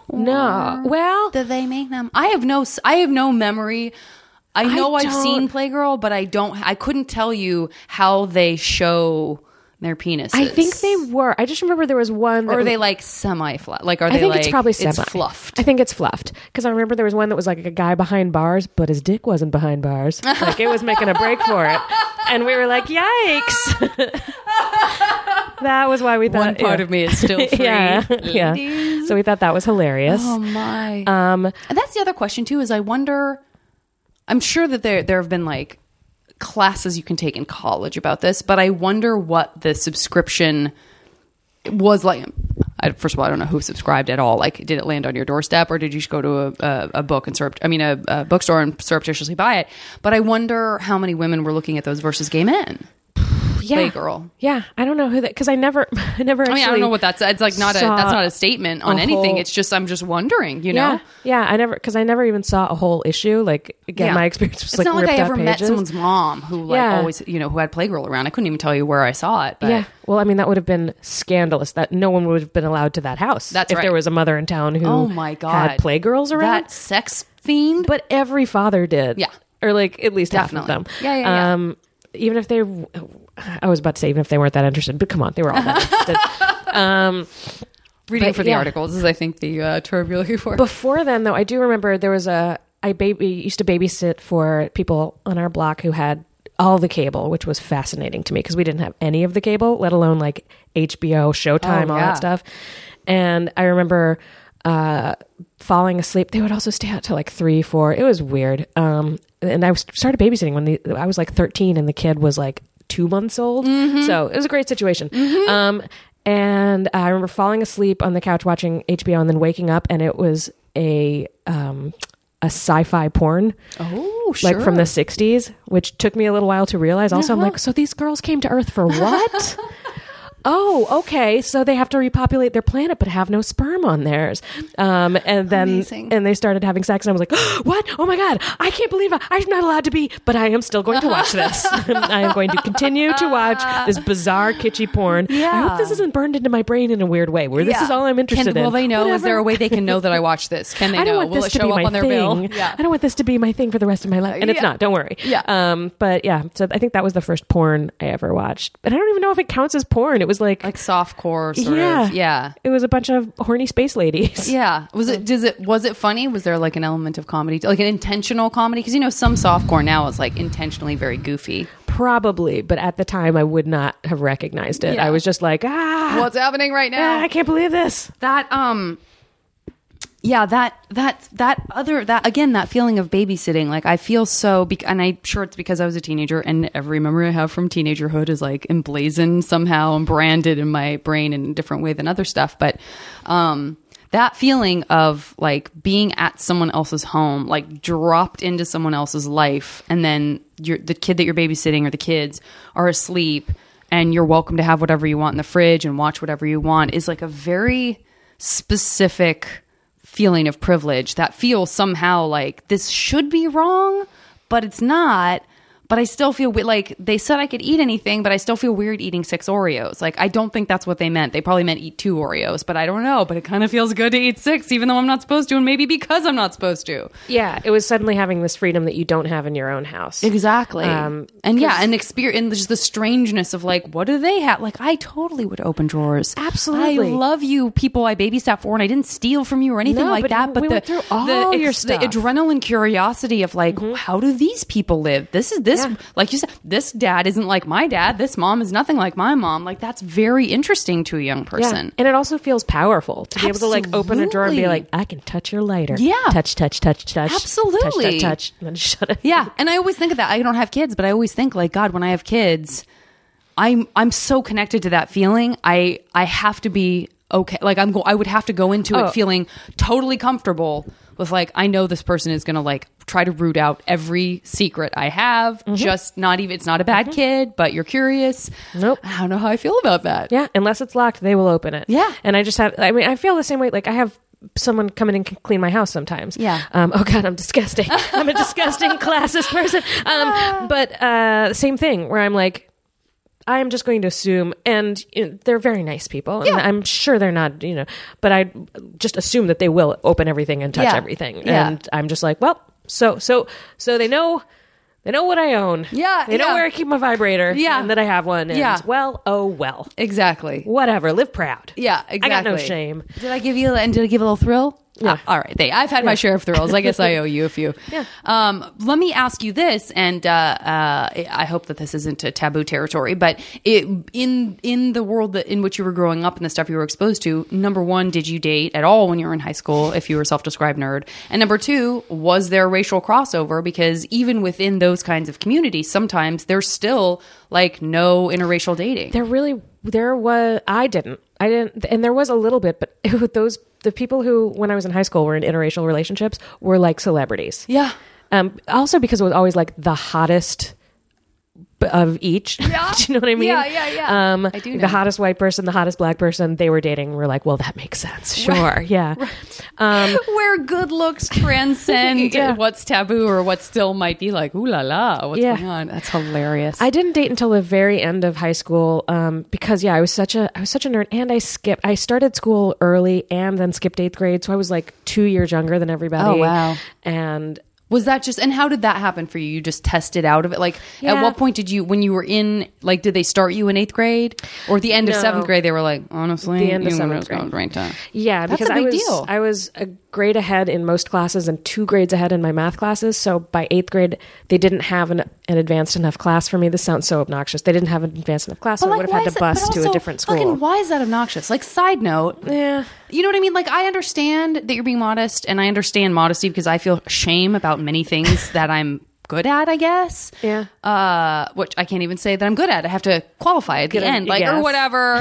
No. Or Well- did they make them? I have no, s- I have no memory. I know I've don't- seen Playgirl, but I don't. I couldn't tell you how they show their penises. I think they were. I just remember there was one. That Or are was- they like semi-flat? Like, are I they think like it's probably semi. it's fluffed? I think it's fluffed because I remember there was one that was like a guy behind bars, but his dick wasn't behind bars. Like it was making a break for it, and we were like, "Yikes!" That was why we thought One part yeah. of me is still free. yeah, yeah. Ladies. So we thought that was hilarious. Oh my! Um, and that's the other question too. Is I wonder. I'm sure that there there have been like classes you can take in college about this, but I wonder what the subscription was like. I, first of all, I don't know who subscribed at all. Like, did it land on your doorstep, or did you just go to a, a, a book and surrep- I mean, a, a bookstore and surreptitiously buy it? But I wonder how many women were looking at those versus gay men. yeah, Playgirl. Yeah, I don't know who that because I never, I never. I Actually mean, I don't know what that's. It's like not a. saw That's not a statement on a anything. whole- It's just I'm just wondering. You know. Yeah, yeah. I never because I never even saw a whole issue. Like again, Yeah. my experience was It's like not like ripped I out ever met pages. someone's mom who like Yeah. always, you know, who had Playgirl around. I couldn't even tell you where I saw it. But Yeah. Well, I mean, that would have been scandalous. That no one would have been allowed to that house. That's if right. there was a mother in town who Oh my God. had playgirls around. that sex fiend. But every father did. Yeah. Or like at least Definitely. half of them. Yeah, yeah, yeah. Um, even if they, I was about to say even if they weren't that interested, but come on, they were all that interested. Um, Reading but for the yeah. articles is, I think, the uh, term you're looking for. Before then, though, I do remember there was a I baby used to babysit for people on our block who had all the cable, which was fascinating to me because we didn't have any of the cable, let alone like H B O, Showtime, Oh, all yeah. that stuff. And I remember uh, falling asleep. They would also stay out till like three, four. It was weird. Um, and I was, started babysitting when the, I was like thirteen, and the kid was like two months old. Mm-hmm. So it was a great situation. Um, and I remember falling asleep on the couch watching H B O, and then waking up, and it was a um, a sci-fi porn. oh, sure. Like from the sixties, which took me a little while to realize. Also, I'm Uh-huh. like, so these girls came to Earth for what? Oh, okay. So they have to repopulate their planet, but have no sperm on theirs. Um, and then, Amazing. and they started having sex, and I was like, what? Oh my God, I can't believe I, I'm not allowed to be, but I am still going to watch this. I am going to continue to watch this bizarre, kitschy porn. I Yeah. hope this isn't burned into my brain in a weird way, where this Yeah. is all I'm interested Can, in. Will they know? Is Whatever. there a way they can know that I watched this? Can they I don't know? want Will this it to show be up my on their thing. bill? Yeah. I don't want this to be my thing for the rest of my life, and it's Yeah. not. Don't worry. Yeah. Um. But yeah. So I think that was the first porn I ever watched, and I don't even know if it counts as porn. It was like, Like softcore sort yeah, of. Yeah. It was a bunch of horny space ladies. Yeah. Was it? Does it? Was it funny? Was there like an element of comedy, like an intentional comedy? Because you know, some softcore now is like intentionally very goofy. Probably, but at the time I would not have recognized it. Yeah. I was just like, ah, What's happening right ah, now? I can't believe this. That um. Yeah, that that that other that again that feeling of babysitting, like I feel so, bec- and I'm sure it's because I was a teenager, and every memory I have from teenagerhood is like emblazoned somehow and branded in my brain in a different way than other stuff. But um, that feeling of like being at someone else's home, like dropped into someone else's life, and then you're, the kid that you're babysitting or the kids are asleep, and you're welcome to have whatever you want in the fridge and watch whatever you want, is like a very specific feeling of privilege that feels somehow like this should be wrong, but it's not. but I still feel we- like they said I could eat anything, but I still feel weird eating six Oreos. Like, I don't think that's what they meant. They probably meant eat two Oreos, but I don't know. But it kind of feels good to eat six, even though I'm not supposed to, and maybe because I'm not supposed to. Yeah, it was suddenly having this freedom that you don't have in your own house. Exactly. Um, and yeah, and experience, and just the strangeness of like, what do they have? Like, I totally would open drawers. Absolutely. I love you, people I babysat for, and I didn't steal from you or anything No, like but that. But we the, went through all the, your ex- stuff. the adrenaline curiosity of like, mm-hmm. how do these people live? This is this, Yeah. like you said, this dad isn't like my dad. This mom is nothing like my mom. Like, that's very interesting to a young person. Yeah. And it also feels powerful to be able to like open a drawer and be Absolutely. like, I can touch your lighter. Yeah. Touch, touch, touch, touch. Absolutely. Touch, touch, touch. And then shut it. Yeah, and I always think of that. I don't have kids, but I always think like, God, when I have kids, I'm I'm so connected to that feeling. I I have to be okay. Like I'm go- I would have to go into Oh. it feeling totally comfortable with like, I know this person is going to like try to root out every secret I have. Mm-hmm. Just not even, it's not a bad kid, but you're curious. Nope. I don't know how I feel about that. Yeah. Unless it's locked, they will open it. Yeah. And I just have, I mean, I feel the same way. Like I have someone come in and c- clean my house sometimes. Yeah. Um, oh God, I'm disgusting. I'm a disgusting classist person. Um, but uh, same thing where I'm like, I'm just going to assume, and you know, they're very nice people, and Yeah. I'm sure they're not, you know, but I just assume that they will open everything and touch Yeah. everything, Yeah. and I'm just like, well, so so so they know. They know what I own. Yeah, They know yeah. where I keep my vibrator. Yeah. And that I have one. And Yeah. well, oh well. Exactly. Whatever. Live proud. Yeah, exactly. I got no shame. Did I give you and did I give a little thrill? Yeah. Ah, all right. They, I've had my share of thrills. I guess I owe you a few. Yeah. Um, let me ask you this, and uh, uh, I hope that this isn't a taboo territory, but it, in in the world that in which you were growing up and the stuff you were exposed to, number one, did you date at all when you were in high school? If you were a self-described nerd, and number two, was there racial crossover? Because even within those kinds of communities, sometimes there's still like no interracial dating. There really, there was, I didn't. I didn't, and there was a little bit, but it, was those, the people who, when I was in high school, were in interracial relationships were like celebrities. Yeah. Um, also because it was always like the hottest b- of each. Yeah. Do you know what I mean? Yeah, yeah, yeah. Um, I do know. The hottest white person, the hottest black person, they were dating. We're like, well, that makes sense. Sure. Yeah. Um, Where good looks transcend Yeah. what's taboo or what still might be like, ooh la la, what's Yeah. going on? That's hilarious. I didn't date until the very end of high school um, because yeah, I was such a I was such a nerd, and I skipped. I started school early and then skipped eighth grade, so I was like two years younger than everybody. Oh, wow. And Was that just, and how did that happen for you? You just tested out of it? Like, Yeah. at what point did you, when you were in, like, did they start you in eighth grade? Or the end of No. seventh grade, they were like, honestly, The end of you seventh just go grade. right to- yeah, That's because a big I was deal. I was a grade ahead in most classes and two grades ahead in my math classes. So by eighth grade, they didn't have an, an advanced enough class for me. This sounds so obnoxious. They didn't have an advanced enough class, so I would have why had is to that- bus but to a also, different school. Fucking, why is that obnoxious? Like, side note, Yeah. you know what I mean? Like, I understand that you're being modest, and I understand modesty because I feel shame about many things that I'm good at, I guess. Yeah. Uh, which I can't even say that I'm good at. I have to qualify at Good the at- end, like, or yes. whatever.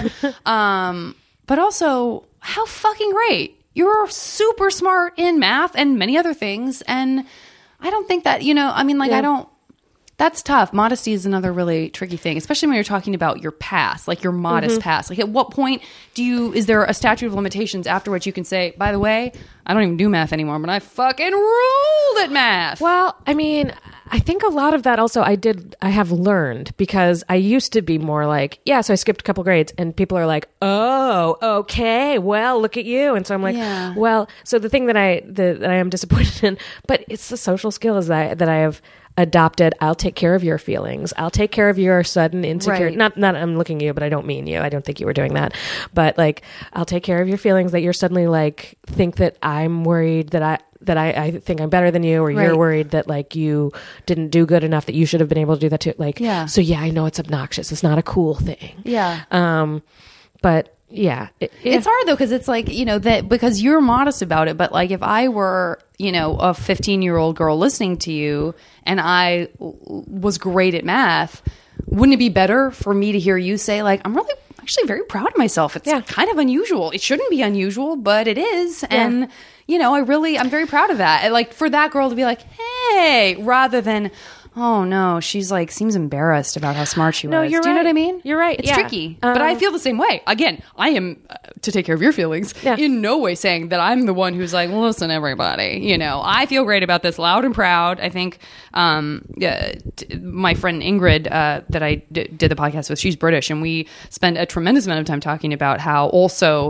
um, but also, how fucking great. You're super smart in math and many other things. And I don't think that, you know, I mean, like, Yeah. I don't, that's tough. Modesty is another really tricky thing, especially when you're talking about your past, like your modest Mm-hmm. past. Like, at what point do you, is there a statute of limitations after which you can say, by the way, I don't even do math anymore, but I fucking ruled at math? Well, I mean, I think a lot of that also I did, I have learned because I used to be more like, yeah, so I skipped a couple grades and people are like, oh, okay, well, look at you. And so I'm like, Yeah. well, so the thing that I, the, that I am disappointed in, but it's the social skills that I, that I have adopted. I'll take care of your feelings. I'll take care of your sudden insecurity. Right. Not, not, I'm looking at you, but I don't mean you. I don't think you were doing that. But like, I'll take care of your feelings that you're suddenly like, think that I'm worried that I, that I, I think I'm better than you, or Right. you're worried that like you didn't do good enough that you should have been able to do that too. Like, Yeah. so yeah, I know it's obnoxious. It's not a cool thing. Yeah. Um, but yeah, it, It's hard though, because it's like, you know, that because you're modest about it, but like if I were, you know, a fifteen year old girl listening to you and I w- was great at math, wouldn't it be better for me to hear you say, like, I'm really actually very proud of myself? It's Yeah. kind of unusual. It shouldn't be unusual, but it is. And, you know, I really, I'm very proud of that. And like for that girl to be like, hey, rather than, oh no, she's like seems embarrassed about how smart she No, was. you're Do you know right. what I mean? You're right. It's Yeah. tricky, but I Um, feel the same way. Again, I am uh, to take care of your feelings. Yeah. In no way saying that I'm the one who's like, listen, everybody. You know, I feel great about this, loud and proud. I think um, yeah, t- my friend Ingrid uh, that I d- did the podcast with, she's British, and we spent a tremendous amount of time talking about how also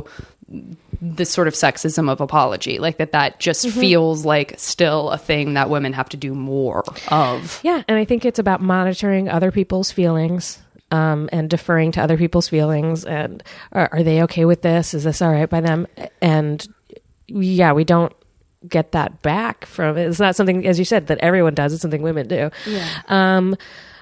this sort of sexism of apology, like that that just Mm-hmm. feels like still a thing that women have to do more of. Yeah, and I think it's about monitoring other people's feelings um, and deferring to other people's feelings. And are, are they okay with this? Is this all right by them? And yeah, we don't get that back from it. It's not something, as you said, that everyone does. It's something women do. Yeah. Um,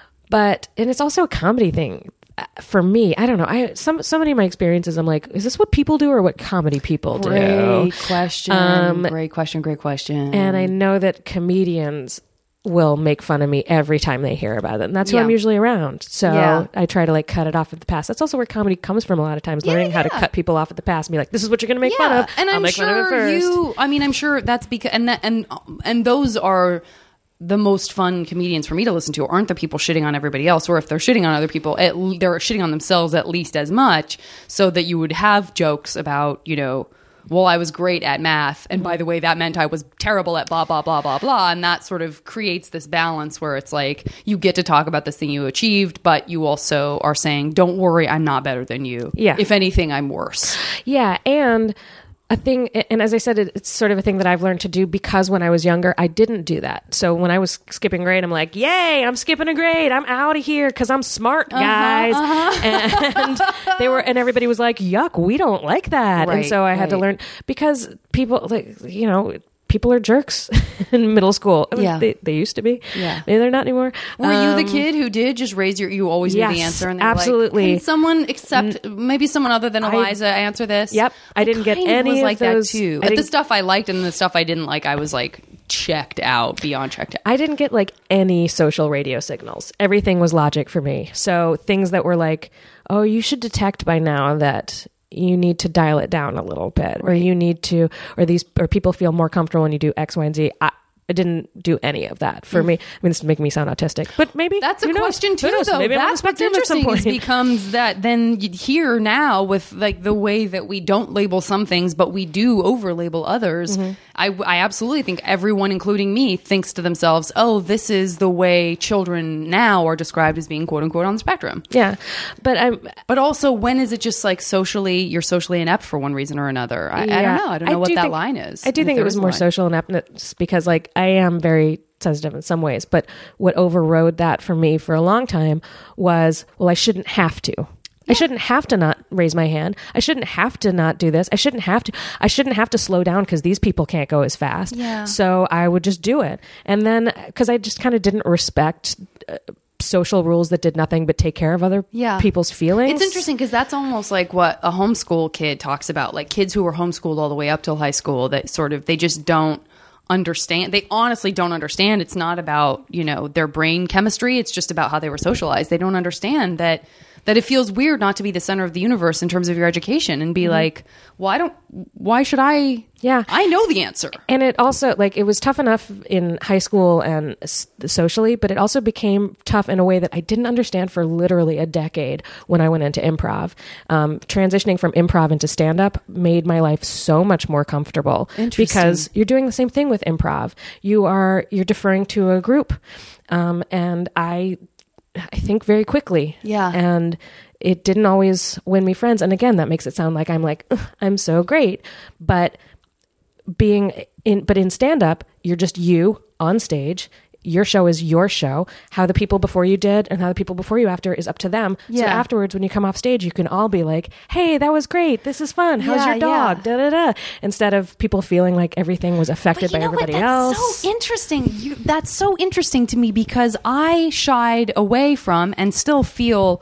but and it's also a comedy thing. For me, I don't know. I some so many of my experiences, I'm like, is this what people do or what comedy people do? Great question. Um, great question. Great question. And I know that comedians will make fun of me every time they hear about it. And that's who Yeah. I'm usually around. So Yeah. I try to like cut it off at the pass. That's also where comedy comes from a lot of times, learning how to yeah. cut people off at the pass and be like, this is what you're going to make fun of. and I'll I'm make fun of it sure first. you. I mean, I'm sure that's because and that and and those are the most fun comedians for me to listen to aren't the people shitting on everybody else, or if they're shitting on other people, at, l- they're shitting on themselves at least as much, so that you would have jokes about, you know, well, I was great at math, and by the way, that meant I was terrible at blah, blah, blah, blah, blah. And that sort of creates this balance where it's like you get to talk about this thing you achieved, but you also are saying, don't worry, I'm not better than you. Yeah. If anything, I'm worse. Yeah, and a thing, and as I said, it, it's sort of a thing that I've learned to do because when I was younger, I didn't do that. So when I was skipping grade, I'm like, yay, I'm skipping a grade. I'm out of here because I'm smart, guys. Uh-huh, uh-huh. And they were, and everybody was like, yuck, we don't like that. Right, and so I had to right. learn because people, like, you know, people are jerks in middle school. I mean, Yeah. they, they used to be. Yeah. Maybe they're not anymore. Were you Um, the kid who did just raise your, you always knew the yes, answer? And they were absolutely. Like, can someone except, maybe someone other than I- Eliza answer this? Yep. I didn't get kind of any was of like those- that too. I At the didn't- stuff I liked and the stuff I didn't like, I was like checked out, beyond checked out. I didn't get like any social radio signals. Everything was logic for me. So things that were like, oh, you should detect by now that you need to dial it down a little bit, or you need to, or these, or people feel more comfortable when you do X, Y, and Z. I, I didn't do any of that for me. I mean, it's making me sound autistic, but maybe That's a who knows? question Who too, knows? though. Maybe I'm on the That's what's spectrum at some interesting is point. becomes that then you'd hear now with like the way that we don't label some things, but we do over label others. Mm-hmm. I, I absolutely think everyone, including me, thinks to themselves, oh, this is the way children now are described as being quote unquote on the spectrum. Yeah, but I'm. But also, when is it just like socially, you're socially inept for one reason or another? I, I Yeah. don't know. I don't know what do that think- line is. I do if think it there was is a more line. social ineptness because, like, I am very sensitive in some ways, but what overrode that for me for a long time was, well, I shouldn't have to. I shouldn't have to not raise my hand. I shouldn't have to not do this. I shouldn't have to. I shouldn't have to slow down because these people can't go as fast. Yeah. So I would just do it, and then because I just kind of didn't respect uh, social rules that did nothing but take care of other Yeah. people's feelings. It's interesting because that's almost like what a homeschool kid talks about, like kids who were homeschooled all the way up till high school that sort of, they just don't understand. They honestly don't understand. It's not about, you know, their brain chemistry. It's just about how they were socialized. They don't understand that that it feels weird not to be the center of the universe in terms of your education and be Mm-hmm. like, well, I don't, why should I? Yeah. I know the answer. And it also, like, it was tough enough in high school and s- socially, but it also became tough in a way that I didn't understand for literally a decade when I went into improv. Um, transitioning from improv into stand-up made my life so much more comfortable Interesting. because you're doing the same thing with improv. You are, you're deferring to a group. Um, and I, I think very quickly. Yeah. And it didn't always win me friends. And again, that makes it sound like I'm like, "Ugh, I'm so great. But being in, but in stand up, you're just you on stage. Your show is your show. How the people before you did and how the people before you after is up to them. So Yeah. afterwards, when you come off stage, you can all be like, hey, that was great. This is fun. How's Yeah, your dog? yeah. Da, da, da. Instead of people feeling like everything was affected by everybody That's else. so interesting. You, that's so interesting to me because I shied away from and still feel,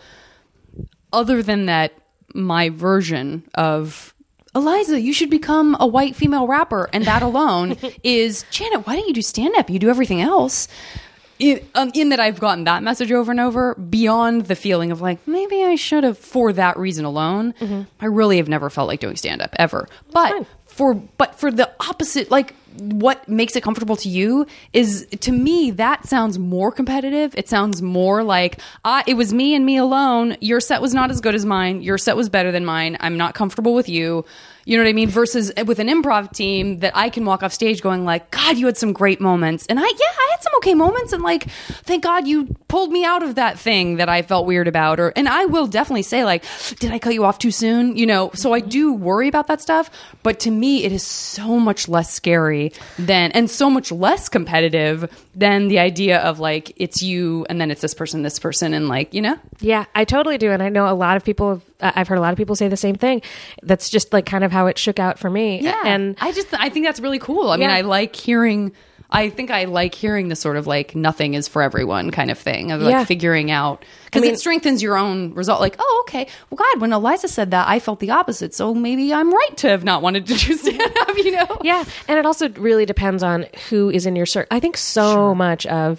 other than that, my version of Eliza, you should become a white female rapper, and that alone is, Janet, why don't you do stand up? You do everything else. In, um, in that I've gotten that message over and over, beyond the feeling of like, maybe I should have, for that reason alone, I really have never felt like doing stand up ever. But fine. for but for the opposite, like what makes it comfortable to you is, to me, that sounds more competitive. It sounds more like, ah, it was me and me alone. Your set was not as good as mine. Your set was better than mine. I'm not comfortable with you. You know what I mean? Versus with an improv team that I can walk off stage going like, God, you had some great moments. And I, yeah, I had some okay moments. And like, thank God you pulled me out of that thing that I felt weird about. Or, and I will definitely say like, did I cut you off too soon? You know, so I do worry about that stuff. But to me, it is so much less scary than, and so much less competitive than the idea of like, it's you and then it's this person, this person. And like, you know? Yeah, I totally do. And I know a lot of people have, I've heard a lot of people say the same thing. That's just like kind of how it shook out for me. Yeah. And I just, I think that's really cool. I mean, Yeah. I like hearing, I think I like hearing the sort of like nothing is for everyone kind of thing of like Yeah. figuring out, because I mean- it strengthens your own result. Like, oh, okay. Well, God, when Eliza said that, I felt the opposite. So maybe I'm right to have not wanted to do stand up, you know? Yeah, and it also really depends on who is in your circle. I think so much of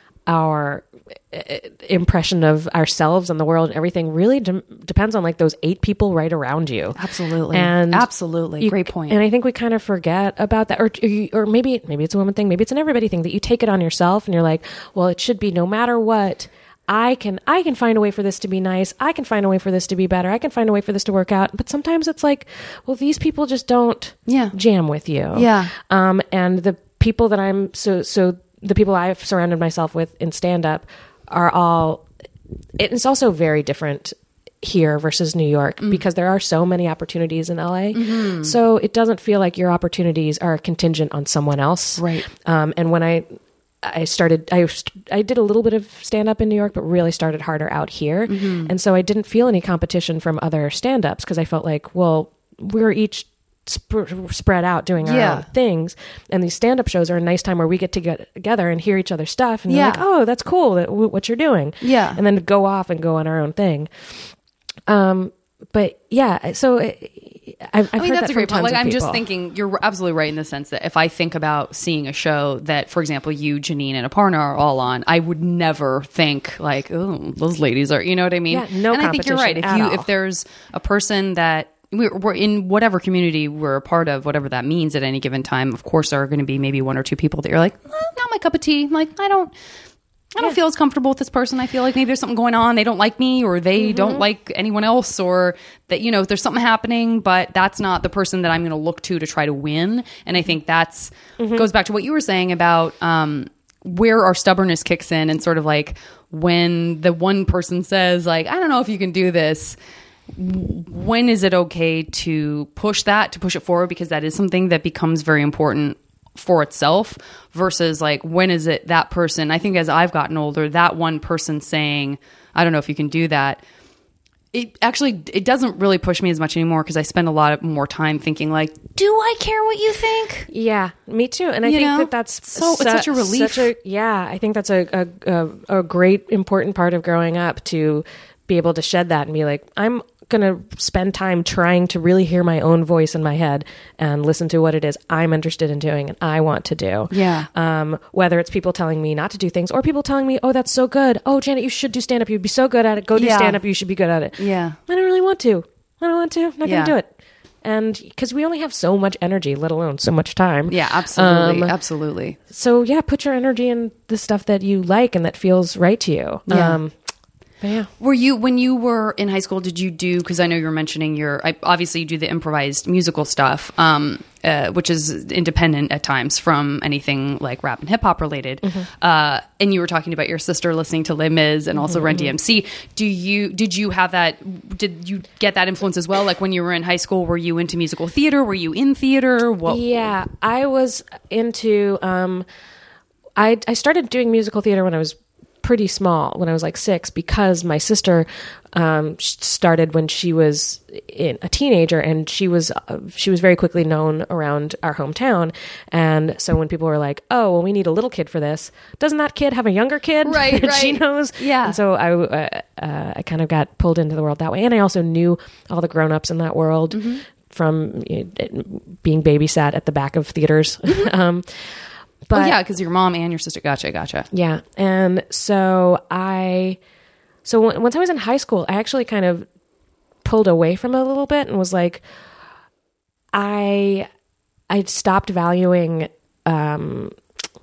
our uh, impression of ourselves and the world and everything really de- depends on like those eight people right around you. Absolutely. And Absolutely. you- Great point. And I think we kind of forget about that, or or maybe maybe it's a woman thing, maybe it's an everybody thing, that you take it on yourself and you're like, well, it should be no matter what. I can I can find a way for this to be nice. I can find a way for this to be better. I can find a way for this to work out. But sometimes it's like, well, these people just don't Yeah. jam with you. Yeah. Um, and the people that I'm so so the people I've surrounded myself with in stand up are all. It's also very different here versus New York Mm. because there are so many opportunities in L A. Mm-hmm. So it doesn't feel like your opportunities are contingent on someone else. Right. Um, and when I I started, I, I did a little bit of stand up in New York, but really started harder out here. Mm-hmm. And so I didn't feel any competition from other stand ups because I felt like, well, we're each sp- spread out doing our Yeah. own things. And these stand up shows are a nice time where we get to get together and hear each other's stuff. And Yeah. you're like, oh, that's cool that, w- what you're doing. Yeah. And then go off and go on our own thing. Um, but yeah, so it, I've, I've I mean, heard that's that a great from point. tons Like, of I'm just people. thinking, you're absolutely right in the sense that if I think about seeing a show that, for example, you, Janine, and Aparna are all on, I would never think like, oh, those ladies are, you know what I mean? Yeah, no and I think you're right. If competition you, at all. if there's a person that we're, we're in whatever community we're a part of, whatever that means at any given time, of course, there are going to be maybe one or two people that you're like, eh, not my cup of tea. Like, I don't. I don't Yeah. feel as comfortable with this person. I feel like maybe there's something going on. They don't like me, or they Mm-hmm. don't like anyone else, or that, you know, there's something happening, but that's not the person that I'm going to look to to try to win. And I think that's Mm-hmm. goes back to what you were saying about um, where our stubbornness kicks in, and sort of like when the one person says like, I don't know if you can do this. When is it okay to push that, to push it forward? Because that is something that becomes very important for itself, versus like, when is it that person, I think as I've gotten older, that one person saying, I don't know if you can do that, it actually, it doesn't really push me as much anymore, because I spend a lot of more time thinking like, do I care what you think? Yeah, me too. And I You think know? that that's So- it's such a relief. such a- yeah, I think that's a, a, a, a great, important part of growing up, to be able to shed that and be like, I'm going to spend time trying to really hear my own voice in my head and listen to what it is I'm interested in doing and I want to do. Yeah. Um, whether it's people telling me not to do things, or people telling me, oh, that's so good. Oh, Janet, you should do stand up. You'd be so good at it. Go do Yeah. stand up. You should be good at it. Yeah. I don't really want to. I don't want to. I'm not Yeah. going to do it. And because we only have so much energy, let alone so much time. Yeah, absolutely. Um, absolutely. So yeah, put your energy in the stuff that you like and that feels right to you. Yeah. Um, but yeah. Were you, when you were in high school, did you do, because I know you were mentioning your, I, obviously you do the improvised musical stuff, um, uh, which is independent at times from anything like rap and hip hop related. Mm-hmm. Uh, and you were talking about your sister listening to Les Mis and also Mm-hmm. Run D M C. Do you, did you have that, did you get that influence as well? Like when you were in high school, were you into musical theater? Were you in theater? What? Yeah, I was into. Um, I I started doing musical theater when I was pretty small, when I was like six, because my sister um, sh- started when she was in, a teenager, and she was uh, she was very quickly known around our hometown. And so when people were like, "Oh, well, we need a little kid for this," doesn't that kid have a younger kid Right, that she right. knows? Yeah. And so I uh, uh, I kind of got pulled into the world that way, and I also knew all the grown-ups in that world from uh, being babysat at the back of theaters. um, but oh, yeah, because your mom and your sister. Gotcha, gotcha. yeah. And so I, so w- once I was in high school, I actually kind of pulled away from it a little bit and was like, I, I stopped valuing um,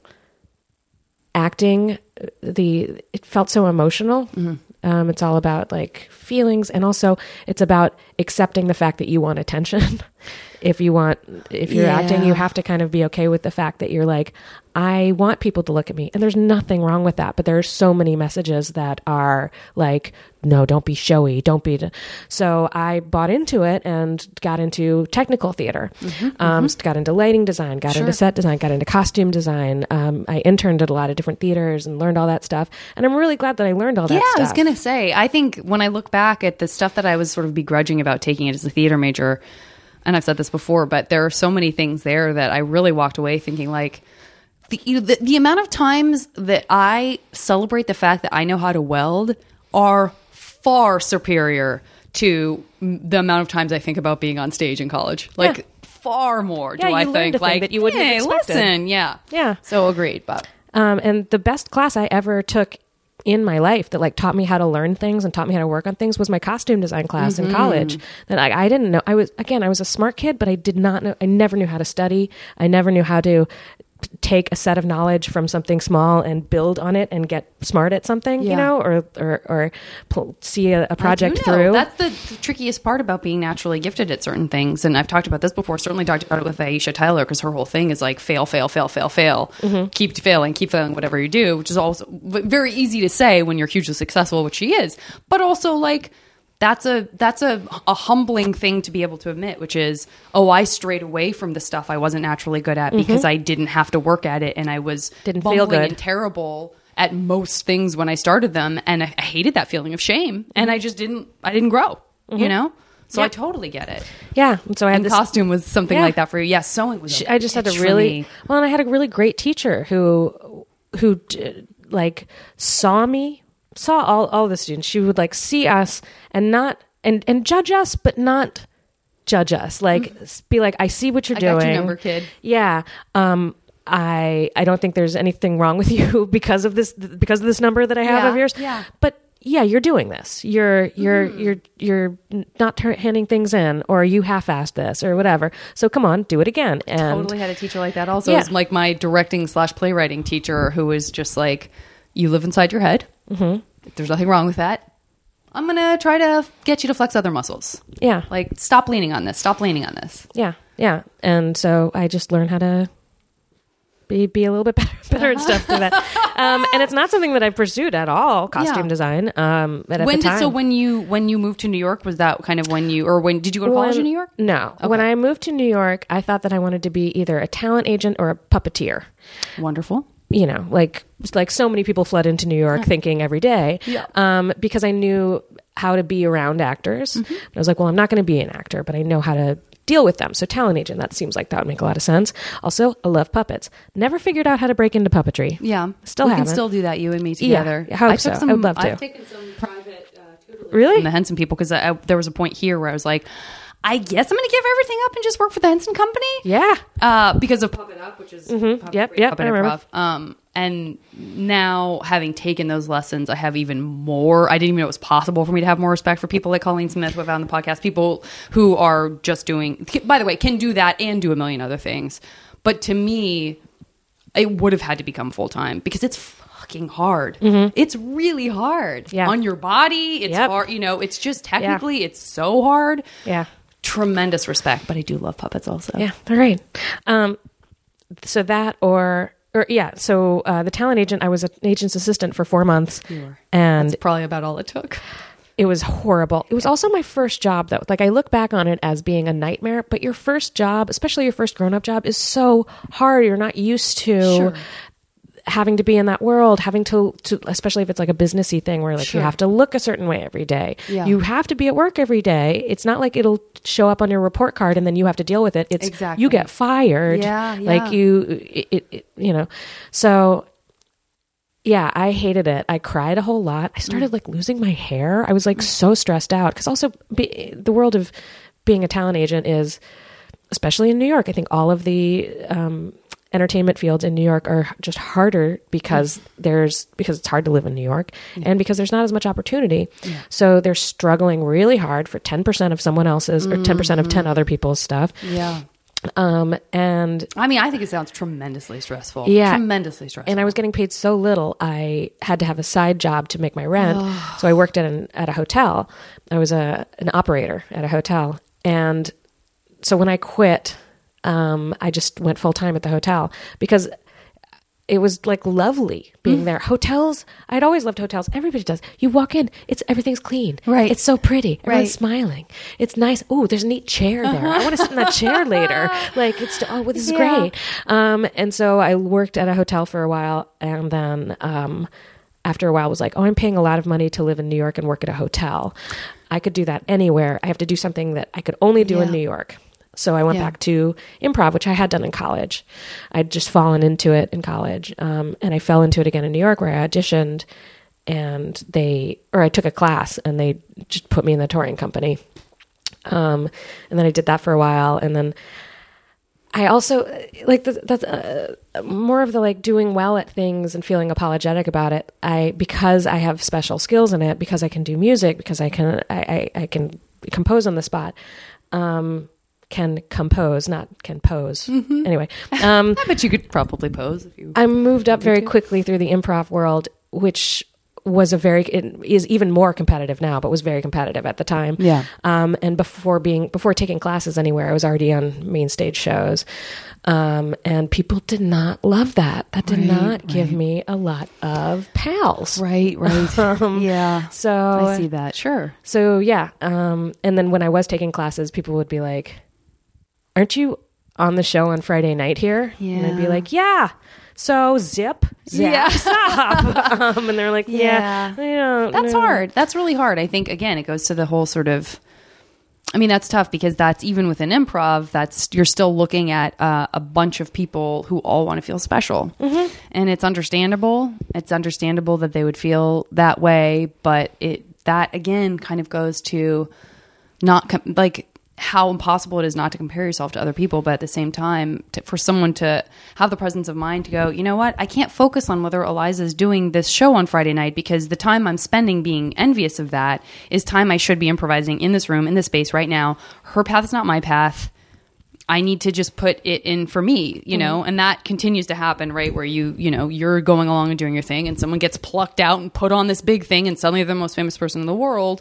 acting, the it felt so emotional. Mm-hmm. Um, it's all about like feelings, and also it's about accepting the fact that you want attention. If you want, if you're Yeah. acting, you have to kind of be okay with the fact that you're like, I want people to look at me, and there's nothing wrong with that. But there are so many messages that are like, no, don't be showy, don't be. D-. So I bought into it and got into technical theater, mm-hmm, um, mm-hmm. got into lighting design, got Sure. into set design, got into costume design. Um, I interned at a lot of different theaters and learned all that stuff. And I'm really glad that I learned all that Yeah, stuff. I was going to say, I think when I look back at the stuff that I was sort of begrudging about taking it as a theater major, and I've said this before, but there are so many things there that I really walked away thinking like, the, you know, the, the amount of times that I celebrate the fact that I know how to weld are far superior to the amount of times I think about being on stage in college. Like, Yeah. far more Yeah, do I you learned think. a thing Like, that you wouldn't have hey, expected. listen, yeah. Yeah. So agreed, but... Um, and the best class I ever took in my life that like taught me how to learn things and taught me how to work on things was my costume design class Mm-hmm. in college. That I, I didn't know. I was, again, I was a smart kid, but I did not know, I never knew how to study. I never knew how to take a set of knowledge from something small and build on it and get smart at something, Yeah. you know, or, or, or pull, see a, a project I do know. through. That's the, the trickiest part about being naturally gifted at certain things. And I've talked about this before, certainly talked about it with Aisha Tyler, because her whole thing is like fail, fail, fail, fail, fail. Mm-hmm. Keep failing, keep failing, whatever you do, which is also v- very easy to say when you're hugely successful, which she is. But also like, that's a that's a, a humbling thing to be able to admit, which is, oh, I strayed away from the stuff I wasn't naturally good at because I didn't have to work at it, and I was Didn't feel bumbling good. and terrible at most things when I started them, and I, I hated that feeling of shame, and I just didn't I didn't grow, you know. So Yeah. I totally get it. yeah. And so I had And this costume was something Yeah. like that for you. Yeah, sewing was. a I just had bitch a for really me. well, and I had a really great teacher who who d- like saw me, saw all all the students. She would like see us and not and and judge us, but not judge us. Like s- be like, I see what you're I doing. got your number, kid. Yeah. Um. I I don't think there's anything wrong with you because of this because of this number that I have Yeah, of yours. yeah. But yeah, you're doing this. You're you're Mm. you're you're not tur handing things in, or you half-assed this, or whatever. So come on, do it again. And Totally had a teacher like that. Also, Yeah. it was like my directing slash playwriting teacher, who was just like, "You live inside your head. Mm-hmm. There's nothing wrong with that. I'm gonna try to get you to flex other muscles. yeah, Like, stop leaning on this. Stop leaning on this." yeah, yeah. And so I just learned how to be be a little bit better, better and stuff through that. Um, and it's not something that I pursued at all, costume Yeah. design. Um, but at When the did time, so when you when you moved to New York, was that kind of when you or when did you go to college When- in New York? No. When I moved to New York, I thought that I wanted to be either a talent agent or a puppeteer. Wonderful. You know, like like so many people flood into New York thinking every day, Yeah. um, because I knew how to be around actors. Mm-hmm. And I was like, well, I'm not going to be an actor, but I know how to deal with them. So talent agent, that seems like that would make a lot of sense. Also, I love puppets. Never figured out how to break into puppetry. Yeah, Still we haven't. can still do that. You and me together. I hope took so. Some, I would love to. I've taken some private uh, tutoring Really? from the Henson people, because there was a point here where I was like, I guess I'm going to give everything up and just work for the Henson Company. Yeah. uh, because of Puppet Up, which is Mm-hmm. Yep, yep, Puppet I remember. Improv. Um, and now, having taken those lessons, I have even more. I didn't even know it was possible for me to have more respect for people like Colleen Smith, who I've found on the podcast, people who are just doing, by the way, can do that and do a million other things. But to me, it would have had to become full time, because it's fucking hard. It's really hard. Mm-hmm. Yeah. On your body. It's Yep. hard. You know, it's just technically, it's so hard. Yeah. Tremendous respect, but I do love puppets also. Yeah, they're great. Um, so that or or yeah, so uh, the talent agent, I was an agent's assistant for four months, were. and That's probably about all it took. it was horrible. It was also my first job, though. Like I look back on it as being a nightmare, but your first job, especially your first grown up job, is so hard. You're not used to. Sure. Having to be in that world, having to, to, especially if it's like a businessy thing where like Sure. you have to look a certain way every day. Yeah. You have to be at work every day. It's not like it'll show up on your report card and then you have to deal with it. It's Exactly. you get fired. Yeah, yeah. Like you, it, it, it, you know, so yeah, I hated it. I cried a whole lot. I started like losing my hair. I was like so stressed out because also be, the world of being a talent agent is, especially in New York, I think all of the, um, entertainment fields in New York are just harder because there's because it's hard to live in New York and because there's not as much opportunity. So they're struggling really hard for ten percent of someone else's or ten percent of ten other people's stuff. Yeah. Um, and I mean, I think it sounds tremendously stressful. Yeah. Tremendously stressful. and I was getting paid so little, I had to have a side job to make my rent. So I worked at an, at a hotel. I was a an operator at a hotel. And so when I quit, um, I just went full time at the hotel because it was like lovely being mm. there. Hotels, I'd always loved hotels. Everybody does. You walk in, it's everything's clean. Right. It's so pretty. Everyone's Right. smiling. It's nice. Oh, there's a neat chair there. Uh-huh. I want to sit in that chair later. Like it's oh, well, this is Yeah. great. Um, and so I worked at a hotel for a while, and then um, after a while was like, oh, I'm paying a lot of money to live in New York and work at a hotel. I could do that anywhere. I have to do something that I could only do Yeah. in New York. So I went Yeah. back to improv, which I had done in college. I'd just fallen into it in college. Um, and I fell into it again in New York where I auditioned and they, or I took a class and they just put me in the touring company. Um, and then I did that for a while. And then I also like the, that's uh, more of the like doing well at things and feeling apologetic about it. I, because I have special skills in it, because I can do music, because I can, I, I, I can compose on the spot. Um, can compose, not can pose. Mm-hmm. Anyway, um, I bet you could probably pose if you. I moved up very quickly through the improv world, which was a very, it is even more competitive now, but was very competitive at the time. Yeah. Um, and before being, before taking classes anywhere, I was already on main stage shows. Um, and people did not love that. That did Right, not give right. me a lot of pals. Right, right. Um, yeah. So I see that. Sure. So yeah. Um, and then when I was taking classes, people would be like, aren't you on the show on Friday night here? And I'd be Yeah. like, yeah. So zip, zap, Yeah. stop. um, and they're like, Yeah. yeah, I don't That's know. hard. That's really hard. I think, again, it goes to the whole sort of, I mean, that's tough because that's even within improv, that's, you're still looking at uh, a bunch of people who all want to feel special. Mm-hmm. And it's understandable. It's understandable that they would feel that way. But it, that again kind of goes to not com- like, how impossible it is not to compare yourself to other people, but at the same time, to, for someone to have the presence of mind to go, you know what, I can't focus on whether Eliza's doing this show on Friday night because the time I'm spending being envious of that is time I should be improvising in this room, in this space right now. Her path is not my path. I need to just put it in for me, you know, mm-hmm. and that continues to happen, right? Where you, you know, you're going along and doing your thing and someone gets plucked out and put on this big thing and suddenly they're the most famous person in the world.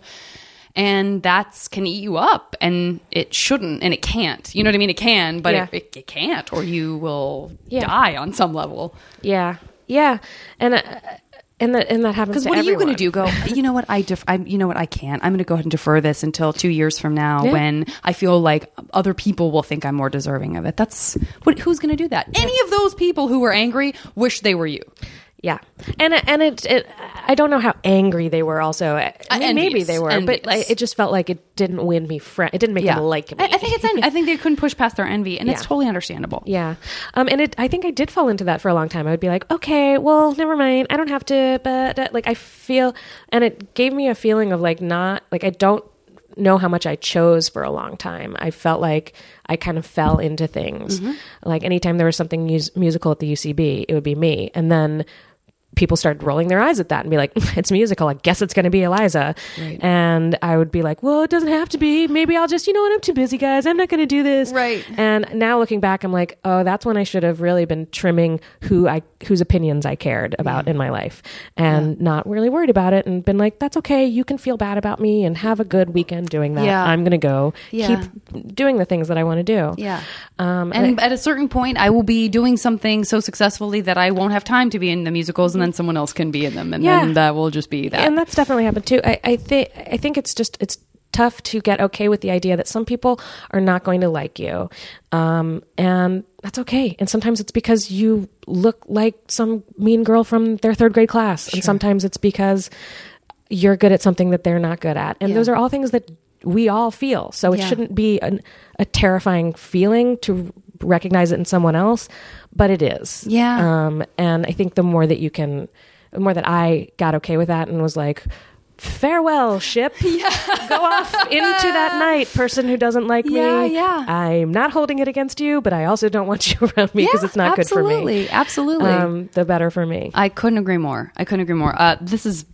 And that's can eat you up, and it shouldn't, and it can't. You know what I mean? It can, but Yeah. it, it, it can't, or you will Yeah. die on some level. Yeah, yeah, and uh, and that and that happens. Because to what are you everyone. going to do? Go, you know what? I, def- I, you know what? I can't. I'm going to go ahead and defer this until two years from now, Yeah. when I feel like other people will think I'm more deserving of it. That's what. Who's going to do that? Any of those people who were angry wish they were you. Yeah, and and it, it I don't know how angry they were. Also, I mean, maybe Envious. they were, Envious. but like, it just felt like it didn't win me friend. It didn't make them like me. I, I think it's. En- I think they couldn't push past their envy, and it's Yeah. totally understandable. Yeah. Um, and it, I think I did fall into that for a long time. I would be like, okay, well, never mind. I don't have to, but uh, like, I feel, and it gave me a feeling of like, not like, I don't know how much I chose for a long time. I felt like I kind of fell into things. Mm-hmm. Like anytime there was something mus- musical at the U C B, it would be me. And then people started rolling their eyes at that and be like, it's musical. I guess it's going to be Eliza. Right. And I would be like, well, it doesn't have to be. Maybe I'll just, you know what? I'm too busy, guys. I'm not going to do this. Right. And now looking back, I'm like, oh, that's when I should have really been trimming who I, whose opinions I cared about Yeah. in my life and Yeah. not really worried about it and been like, that's okay. You can feel bad about me and have a good weekend doing that. Yeah. I'm going to go Yeah. keep doing the things that I want to do. Yeah. Um, And I- at a certain point, I will be doing something so successfully that I won't have time to be in the musicals, and then someone else can be in them, and Yeah. then that will just be that. And that's definitely happened too. I, I think I think it's just it's tough to get okay with the idea that some people are not going to like you, um, and that's okay. And sometimes it's because you look like some mean girl from their third grade class, and sometimes it's because you're good at something that they're not good at. And Yeah. those are all things that we all feel. So it Yeah. shouldn't be an, a terrifying feeling to recognize it in someone else, but it is. Yeah. Um, and I think the more that you can, the more that I got okay with that and was like, farewell, ship. Yeah. Go off into that night, person who doesn't like Yeah, me. yeah. I'm not holding it against you, but I also don't want you around me because Yeah, it's not good for me. absolutely, absolutely. Um, the better for me. I couldn't agree more. I couldn't agree more. Uh, this is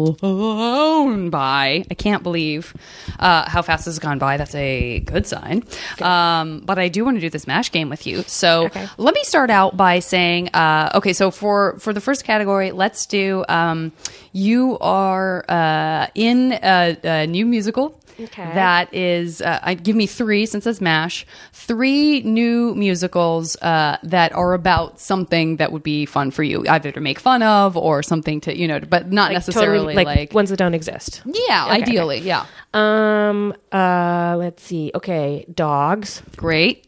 flown by. I can't believe uh, how fast this has gone by. That's a good sign. Um, but I do want to do this MASH game with you. So Okay. let me start out by saying, uh, okay, so for, for the first category, let's do, um, you are uh, in a, a new musical. Okay. That is, uh, I give me three since it's MASH. Three new musicals uh, that are about something that would be fun for you, either to make fun of or something to, you know, but not Like, necessarily totally, like, ones that don't exist. yeah, Okay, ideally, yeah, Um. Uh. Let's see. Okay. Dogs. great,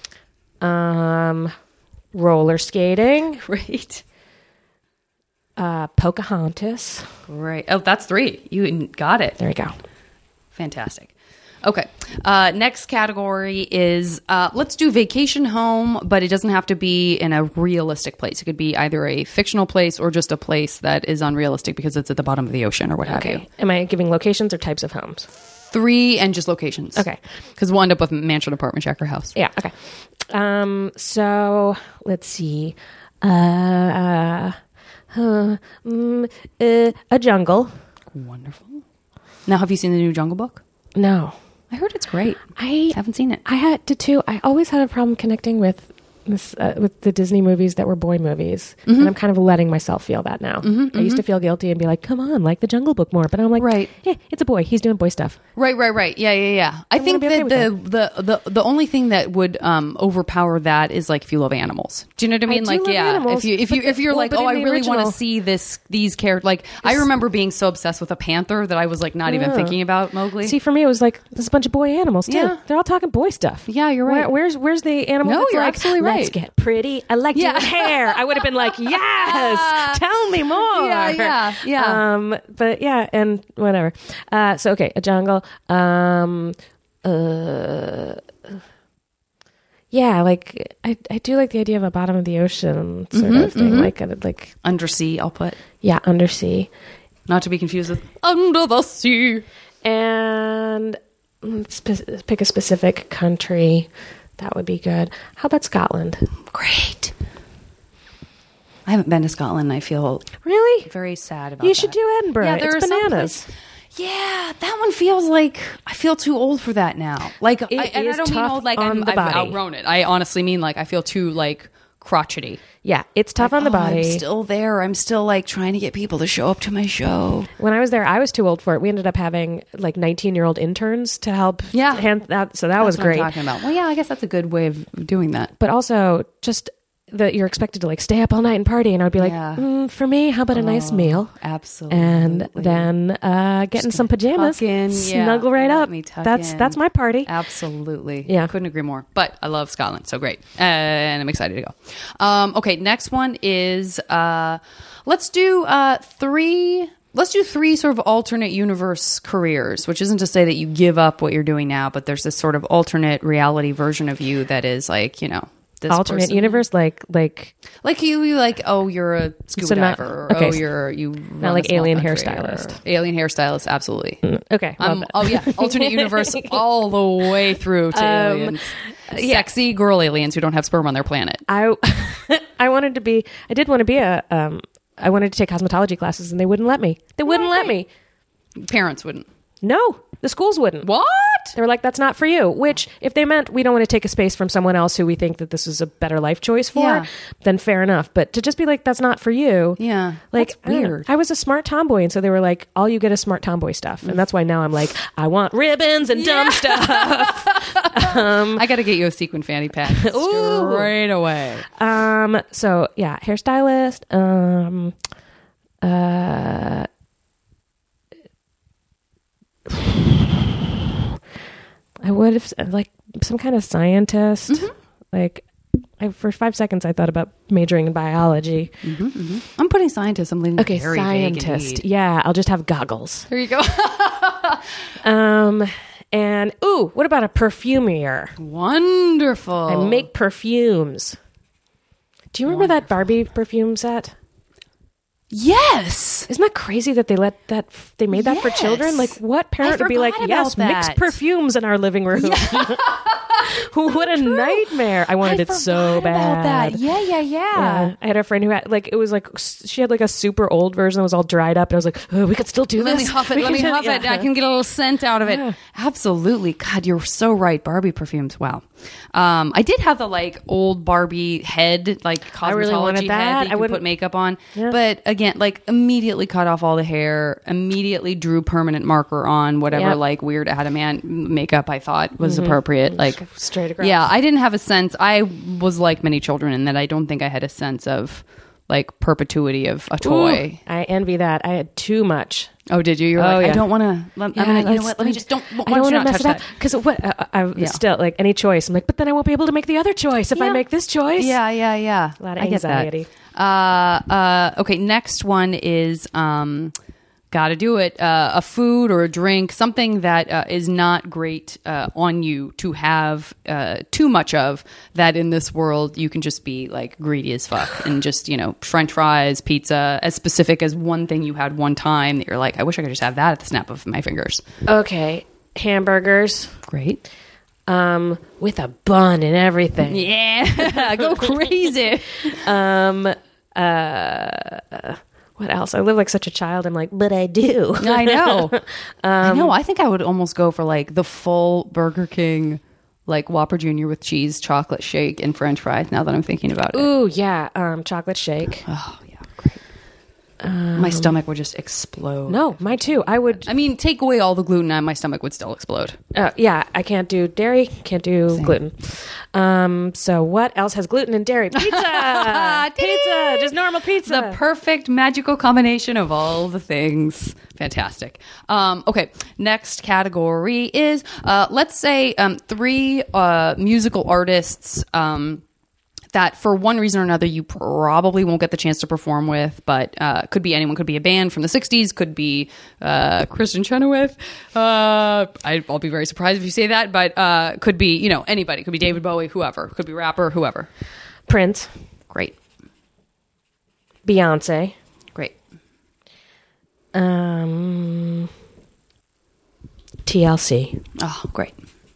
Um. Roller skating. great, Uh. Pocahontas. great. Oh, that's three. You got it. There we go. Fantastic. Okay. Uh, next category is uh, let's do vacation home, but it doesn't have to be in a realistic place. It could be either a fictional place or just a place that is unrealistic because it's at the bottom of the ocean or what have you. Okay. Am I giving locations or types of homes? Three and just locations. Okay. Because we'll end up with mansion, apartment, checker house. Yeah. Okay. Um. So let's see. Uh. uh, uh, mm, uh a jungle. Wonderful. Now, have you seen the new Jungle Book? No. I heard it's great. I Haven't seen it. I had to too. I always had a problem connecting with this uh, with the Disney movies that were boy movies, Mm-hmm. and I'm kind of letting myself feel that now. I used to feel guilty and be like, "Come on, like the Jungle Book more," but I'm like, Right. eh, it's a boy. He's doing boy stuff. Right, right, right. Yeah, yeah, yeah. I I'm think gonna be that okay the, the, the the only thing that would um, overpower that is like if you love animals. Do you know what I mean? do like, love yeah. animals, if you if but you if the- you're well, like, but oh, in I the really want to original- see this these characters. Like, I remember being so obsessed with a panther that I was like not even Yeah. thinking about Mowgli. See, for me, it was like there's a bunch of boy animals too. Yeah. They're all talking boy stuff. Yeah, you're right. Where, where's where's the animal? No, that's you're like, absolutely Let's right. get pretty. I like Yeah. your hair. I would have been like, yes, tell me more. Yeah, yeah, yeah. Um, but yeah, and whatever. Uh, so okay, a jungle. Um, uh, yeah, like I, I do like the idea of a bottom of the ocean sort Mm-hmm, of thing. Like a, like Undersea, I'll put. yeah, undersea. Not to be confused with Under the Sea. And let's spe- pick a specific country. That would be good. How about Scotland? Great. I haven't been to Scotland. And I feel Really? very sad about You that. should do Edinburgh. Yeah, there it's are some bananas. places- Yeah, that one feels like I feel too old for that now. Like, I, and I is don't mean tough old like on I'm, the I've body. outgrown it. I honestly mean like I feel too like crotchety. Yeah, it's tough on the Oh, body. I'm still there. I'm still like trying to get people to show up to my show. When I was there, I was too old for it. We ended up having like nineteen-year-old interns to help. Yeah. hand that. So that was That's what I'm great. talking about. Well, yeah, I guess that's a good way of doing that. But also, just that you're expected to like stay up all night and party, and I'd be like, Yeah. mm, for me, how about a nice Oh, meal? Absolutely. And then uh, getting some pajamas, tuck in, yeah. snuggle right Let up. me tuck That's in. that's my party. Absolutely. Yeah. Couldn't agree more. But I love Scotland. So great. And I'm excited to go. Um, okay. Next one is, uh, let's do, uh, three, let's do three sort of alternate universe careers, which isn't to say that you give up what you're doing now, but there's this sort of alternate reality version of you that is like, you know, this Alternate person. universe, like like Like you, you like, oh, you're a scuba So not- diver. Or, okay, oh, so you're, you run like a small alien country, hairstylist. or Alien hairstylist. Absolutely. okay. love Um, that. oh yeah, alternate universe all the way through to Um, aliens. Sexy girl aliens who don't have sperm on their planet. I I wanted to be. I did want to be a. Um, I wanted to take cosmetology classes, and they wouldn't let me. They wouldn't let me. Parents wouldn't. No, the schools wouldn't. What? They were like, "That's not for you." Which, if they meant we don't want to take a space from someone else who we think that this is a better life choice for, Yeah. then fair enough. But to just be like, "That's not for you," Yeah, like that's I don't know. weird. I was a smart tomboy, and so they were like, "All you get is smart tomboy stuff," and that's why now I'm like, "I want ribbons and dumb stuff." I got to get you a sequin fanny pack Ooh. straight away. Um. So yeah, hairstylist. Um. Uh. I would have like some kind of scientist. Mm-hmm. Like, I, for five seconds, I thought about majoring in biology. I'm putting scientist. I'm leaving Okay, very vague scientist. indeed. Yeah, I'll just have goggles. There you go. Um. And ooh, what about a perfumier? Wonderful. I make perfumes. Do you remember that Barbie perfume set? Yes. Isn't that crazy that they let that they made that for Yes. children? Like, what parent I would be like, forgot yes, about mix that. perfumes in our living room? What a nightmare! I wanted I it so forgot bad. about that. Yeah, yeah, yeah. Yeah. I had a friend who had like it was like s- she had like a super old version that was all dried up, and I was like, oh, we could still do Let this. me huff it. We Let me could- huff it. yeah. I can get a little scent out of it. Yeah. Absolutely. God, you're so right. Barbie perfumes. Wow. Um, I did have the like old Barbie head, like cosmetology I really wanted head that. that you I can wouldn't- put makeup on. Yeah. But again, like immediately cut off all the hair, immediately drew permanent marker on whatever Yep. like weird adamant makeup I thought was appropriate. Like Straight across. yeah, I didn't have a sense. I was like many children in that I don't think I had a sense of like perpetuity of a toy. Ooh, I envy that. I had too much. Oh, did you? You're Oh, like, I yeah. don't want to. I'm Yeah, gonna. You know let's- what? Let me just don't. Why I don't don't you want not to mess touch it up that? because what uh, I Yeah. still like any choice. I'm like, but then I won't be able to make the other choice if I Yeah. make this choice. Yeah, yeah, yeah. A lot of I get that. anxiety. Uh, uh, okay, next one is um, gotta do it. Uh, a food or a drink, something that uh, is not great uh, on you to have uh, too much of. That in this world you can just be like greedy as fuck and just you know French fries, pizza, as specific as one thing you had one time that you're like, I wish I could just have that at the snap of my fingers. Okay, hamburgers. Great. Um, with a bun and everything. Yeah, go crazy. Um, uh, what else? I live like such a child. I'm like, but I do. I know. I know. I think I would almost go for like the full Burger King, like Whopper Junior with cheese, chocolate shake, and French fries. Now that I'm thinking about it. Ooh, yeah. Um, chocolate shake. Oh yeah, great. My stomach would just explode. No, mine too. I would. I mean, take away all the gluten, and my stomach would still explode. Uh, yeah, I can't do dairy. Can't do gluten. Um, so what else has gluten and dairy? Pizza. Pizza. Just normal pizza. The perfect magical combination of all the things. Fantastic. Um, okay, next category is uh, let's say um, three uh, musical artists. Um, that for one reason or another you probably won't get the chance to perform with, but uh, could be anyone. Could be a band from the sixties, could be uh, Kristen Chenoweth. Uh, I, I'll be very surprised if you say that, but uh, could be, you know, anybody. Could be David Bowie, whoever. Could be rapper, whoever. Prince. Great. Beyonce. Great. Um, T L C. Oh, great.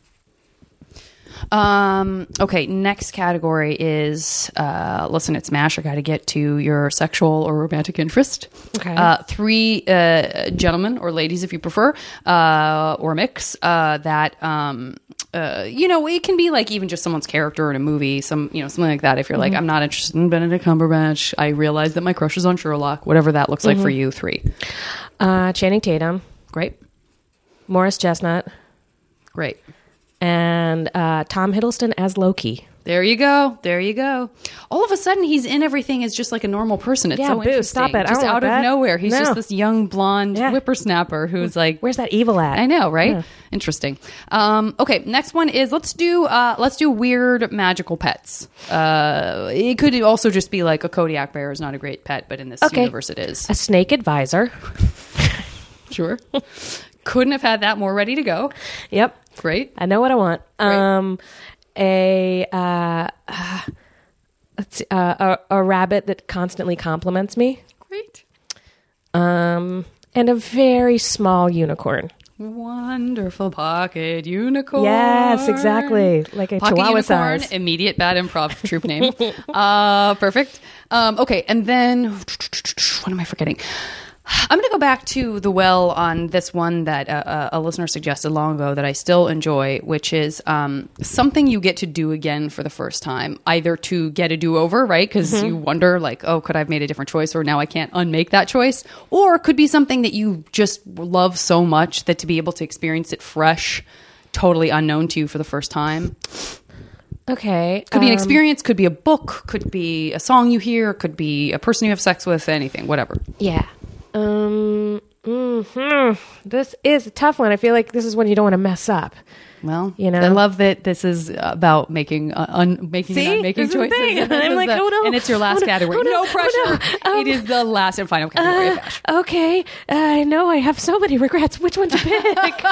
Um, okay, next category is, uh, listen, it's MASH. I got to get to your sexual or romantic interest. Okay. Uh, three uh, gentlemen or ladies, if you prefer, uh, or a mix, uh, that, um, uh, you know, it can be like even just someone's character in a movie, some, you know, something like that. If you're like, I'm not interested in Benedict Cumberbatch, I realize that my crush is on Sherlock, whatever that looks like for you, three. Uh, Channing Tatum. Great. Morris Chestnut. Great. And uh, Tom Hiddleston as Loki. There you go. There you go. All of a sudden, he's in everything as just like a normal person. It's Yeah, so boo, interesting. stop it. I Just don't want out of that. nowhere, he's No. just this young blonde Yeah. whippersnapper who's like, Where's that evil at? I know, right? Yeah. Interesting. Um, okay, next one is let's do uh, let's do weird magical pets. Uh, it could also just be like a Kodiak bear is not a great pet, but in this Okay. universe, it is. A snake advisor. Sure. Couldn't have had that more ready to go. Yep. Great. I know what I want. Great. Um, a uh, uh, let's see, uh, a, a rabbit that constantly compliments me. Great. Um, and a very small unicorn. Wonderful pocket unicorn. Yes, exactly. Like a Pocket chihuahua unicorn, size. immediate bad improv troop name. uh, perfect. Um, okay, and then what am I forgetting? I'm going to go back to the well on this one that uh, a listener suggested long ago that I still enjoy, which is um, something you get to do again for the first time, either to get a do-over, right? Because Mm-hmm. you wonder, like, oh, could I have made a different choice, or now I can't unmake that choice? Or it could be something that you just love so much that to be able to experience it fresh, totally unknown to you for the first time. Okay. Could be an um, experience, could be a book, could be a song you hear, could be a person you have sex with, anything, whatever. Yeah. Um. mhm. This is a tough one. I feel like this is one you don't want to mess up. Well, You know? I love that this is about making uh, un- making See? and unmaking This is the choices. thing. And this I'm is like, the- oh, no. and it's your last Oh, no. category. Oh, no. no Oh, pressure. no. Um, it is the last and final category. of Uh, Ash. okay. I know I have so many regrets. Which one to pick?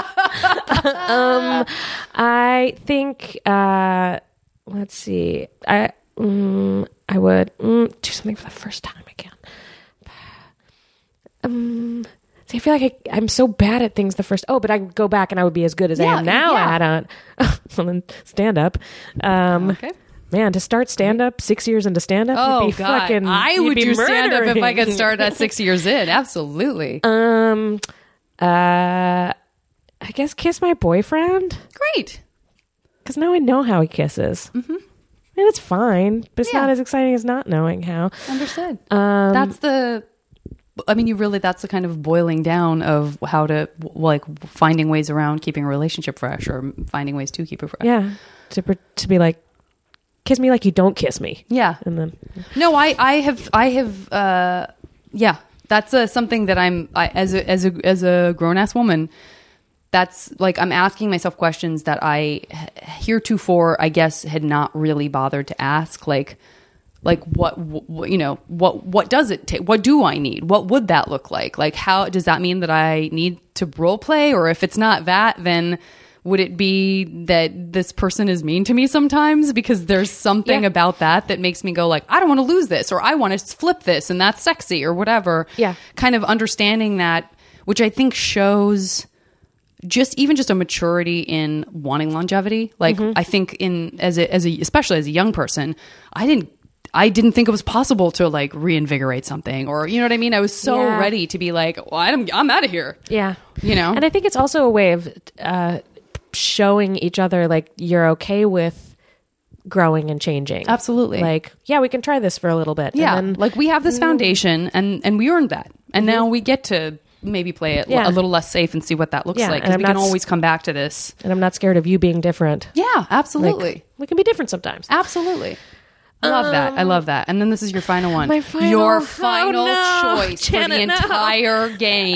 um, I think. Uh, let's see. I mm, I would mm, do something for the first time again. Um, see, I feel like I, I'm so bad at things the first. Oh, but I can go back and I would be as good as Yeah, I am now yeah. at on. Well, then stand up. Um, Okay. Man, to start stand up six years into stand up, Oh, you'd be God. fucking. I you'd would be do stand up if I murdering. could start at six years in. Absolutely. Um, uh, I guess kiss my boyfriend Great. because now I know how he kisses. Mm-hmm. I mean, it's fine, but it's Yeah. not as exciting as not knowing how. Understood. Um, That's the, I mean, you really, that's the kind of boiling down of how to, like, finding ways around keeping a relationship fresh or finding ways to keep it fresh. yeah, to pr- to be like, kiss me like you don't kiss me, Yeah. and then No, I, I have, I have, uh, yeah, that's uh, something that I'm, I, as a, as a, as a grown ass woman, that's like, I'm asking myself questions that I heretofore, I guess, had not really bothered to ask. Like, like what, what you know, what, what does it take? What do I need? What would that look like? Like, how does that mean that I need to role play? Or if it's not that, then would it be that this person is mean to me sometimes because there's something Yeah. about that that makes me go like, I don't want to lose this, or I want to flip this and that's sexy or whatever. Yeah. Kind of understanding that, which I think shows just even just a maturity in wanting longevity. Like I think in, as a, as a, especially as a young person, I didn't, I didn't think it was possible to like reinvigorate something, or, you know what I mean? I was so Yeah. ready to be like, well, I'm, I'm out of here. yeah, You know? And I think it's also a way of uh, showing each other like you're okay with growing and changing. Absolutely. Like, yeah, we can try this for a little bit. Yeah, and then, like we have this foundation, and and we earned that, and now we get to maybe play it Yeah. a little less safe and see what that looks Yeah, like. and Because I'm we can not s- always come back to this. and I'm not scared of you being different. Yeah, Like, absolutely, we can be different sometimes. absolutely. I love that. I love that. And then this is your final one. my final- your oh, final no. choice for Janet, the no. entire game.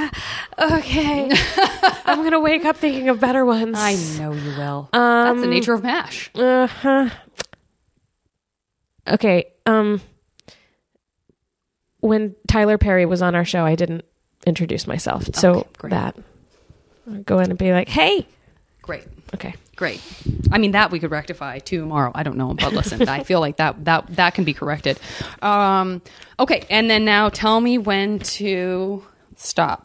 Okay, I'm gonna wake up thinking of better ones. I know you will. That's the nature of MASH. Uh huh. Okay. Um. When Tyler Perry was on our show, I didn't introduce myself, so Okay, great. that I'll go in and be like, "Hey." Great. Okay. Great. I mean, that we could rectify tomorrow. I don't know, but listen, I feel like that that that can be corrected. Um, okay, and then now tell me when to stop.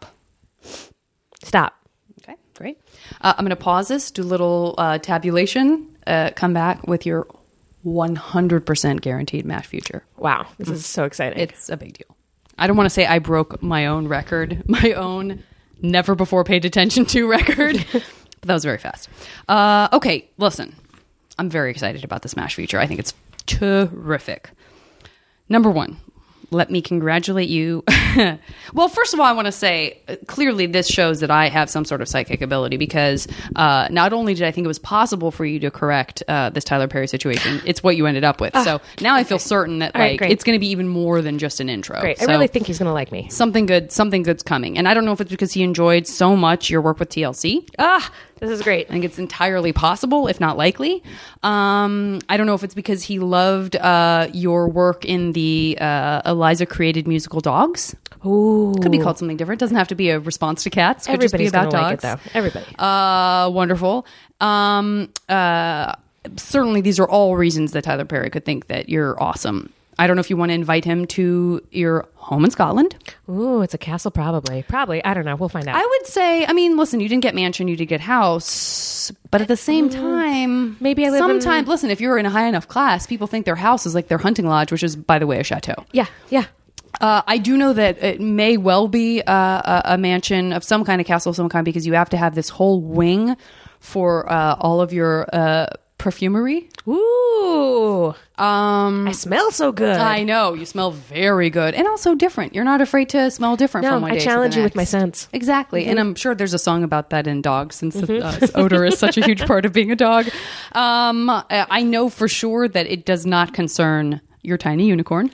Stop. Okay, great. Uh, I'm going to pause this, do a little uh, tabulation, uh, come back with your one hundred percent guaranteed MASH future. Wow, this is so exciting. It's a big deal. I don't want to say I broke my own record, my own never before paid attention to record. But that was very fast. Uh, okay, listen. I'm very excited about this MASH feature. I think it's terrific. Number one, let me congratulate you. Well, first of all, I want to say, uh, clearly this shows that I have some sort of psychic ability because uh, not only did I think it was possible for you to correct uh, this Tyler Perry situation, it's what you ended up with. so now I feel certain that All right, like great. it's going to be even more than just an intro. Great. So I really think he's gonna like me. something good, something good's coming. And I don't know if it's because he enjoyed so much your work with T L C. Ah, this is great. I think it's entirely possible, if not likely. Um, I don't know if it's because he loved uh, your work in the uh, Eliza created musical Dogs. Ooh, Could be called something different. Doesn't have to be a response to cats. Could everybody's just be about gonna dogs. like it though. Everybody. Uh, wonderful. Um, uh, certainly, these are all reasons that Tyler Perry could think that you're awesome. I don't know if you want to invite him to your home in Scotland. Ooh, it's a castle, probably. Probably. I don't know. We'll find out. I would say, I mean, listen, you didn't get mansion, you did get house, but at the same time, maybe I live in- sometimes, listen, if you're in a high enough class, people think their house is like their hunting lodge, which is, by the way, a chateau. yeah. Yeah. Uh, I do know that it may well be uh, a, a mansion of some kind, of castle of some kind, because you have to have this whole wing for uh, all of your uh, perfumery. Ooh. Um, I smell so good. I know you smell very good and also different. You're not afraid to smell different No, from one I day to the challenge you with my next. sense. Exactly. Mm-hmm. And I'm sure there's a song about that in dogs since uh, odor is such a huge part of being a dog. Um, I know for sure that it does not concern your tiny unicorn.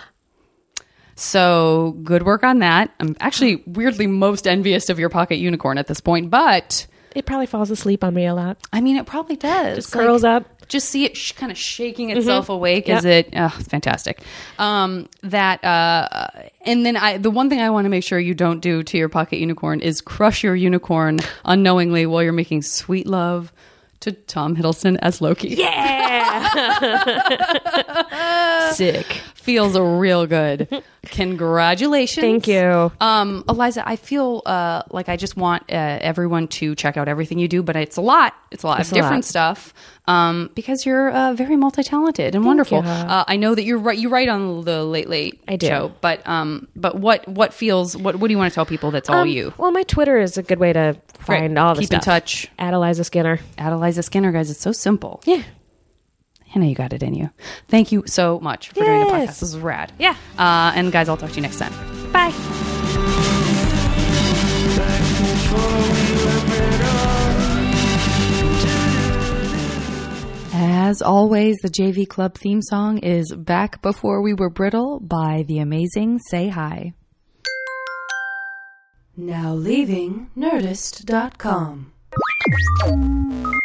So good work on that. I'm actually weirdly most envious of your pocket unicorn at this point, but It probably falls asleep on me a lot. I mean, it probably does. Just curls up. Just see it sh- kind of shaking itself awake Yep. as it, oh, it's fantastic. Um, that, uh, and then I, the one thing I want to make sure you don't do to your pocket unicorn is crush your unicorn unknowingly while you're making sweet love to Tom Hiddleston as Loki. Yeah. Sick. feels real good. Congratulations. Thank you. Um, Eliza, I feel uh, like I just want uh, everyone to check out everything you do, but it's a lot. It's a lot It's of a different lot. stuff um, because you're uh, very multi-talented and wonderful. you. Uh, I know that you're right. You write on the Late Late I do. Show, but um, but what what feels what what do you want to tell people that's all Um, you? Well, my Twitter is a good way to find Great. all the Keep in stuff. touch. At Eliza Skinner. At Eliza Skinner, guys. It's so simple. Yeah. I know you got it in you. Thank you so much for doing the podcast. Yes. This is rad. Yeah. Uh, and guys, I'll talk to you next time. Bye. As always, the J V Club theme song is Back Before We Were Brittle by the amazing Say Hi. Now leaving Nerdist dot com.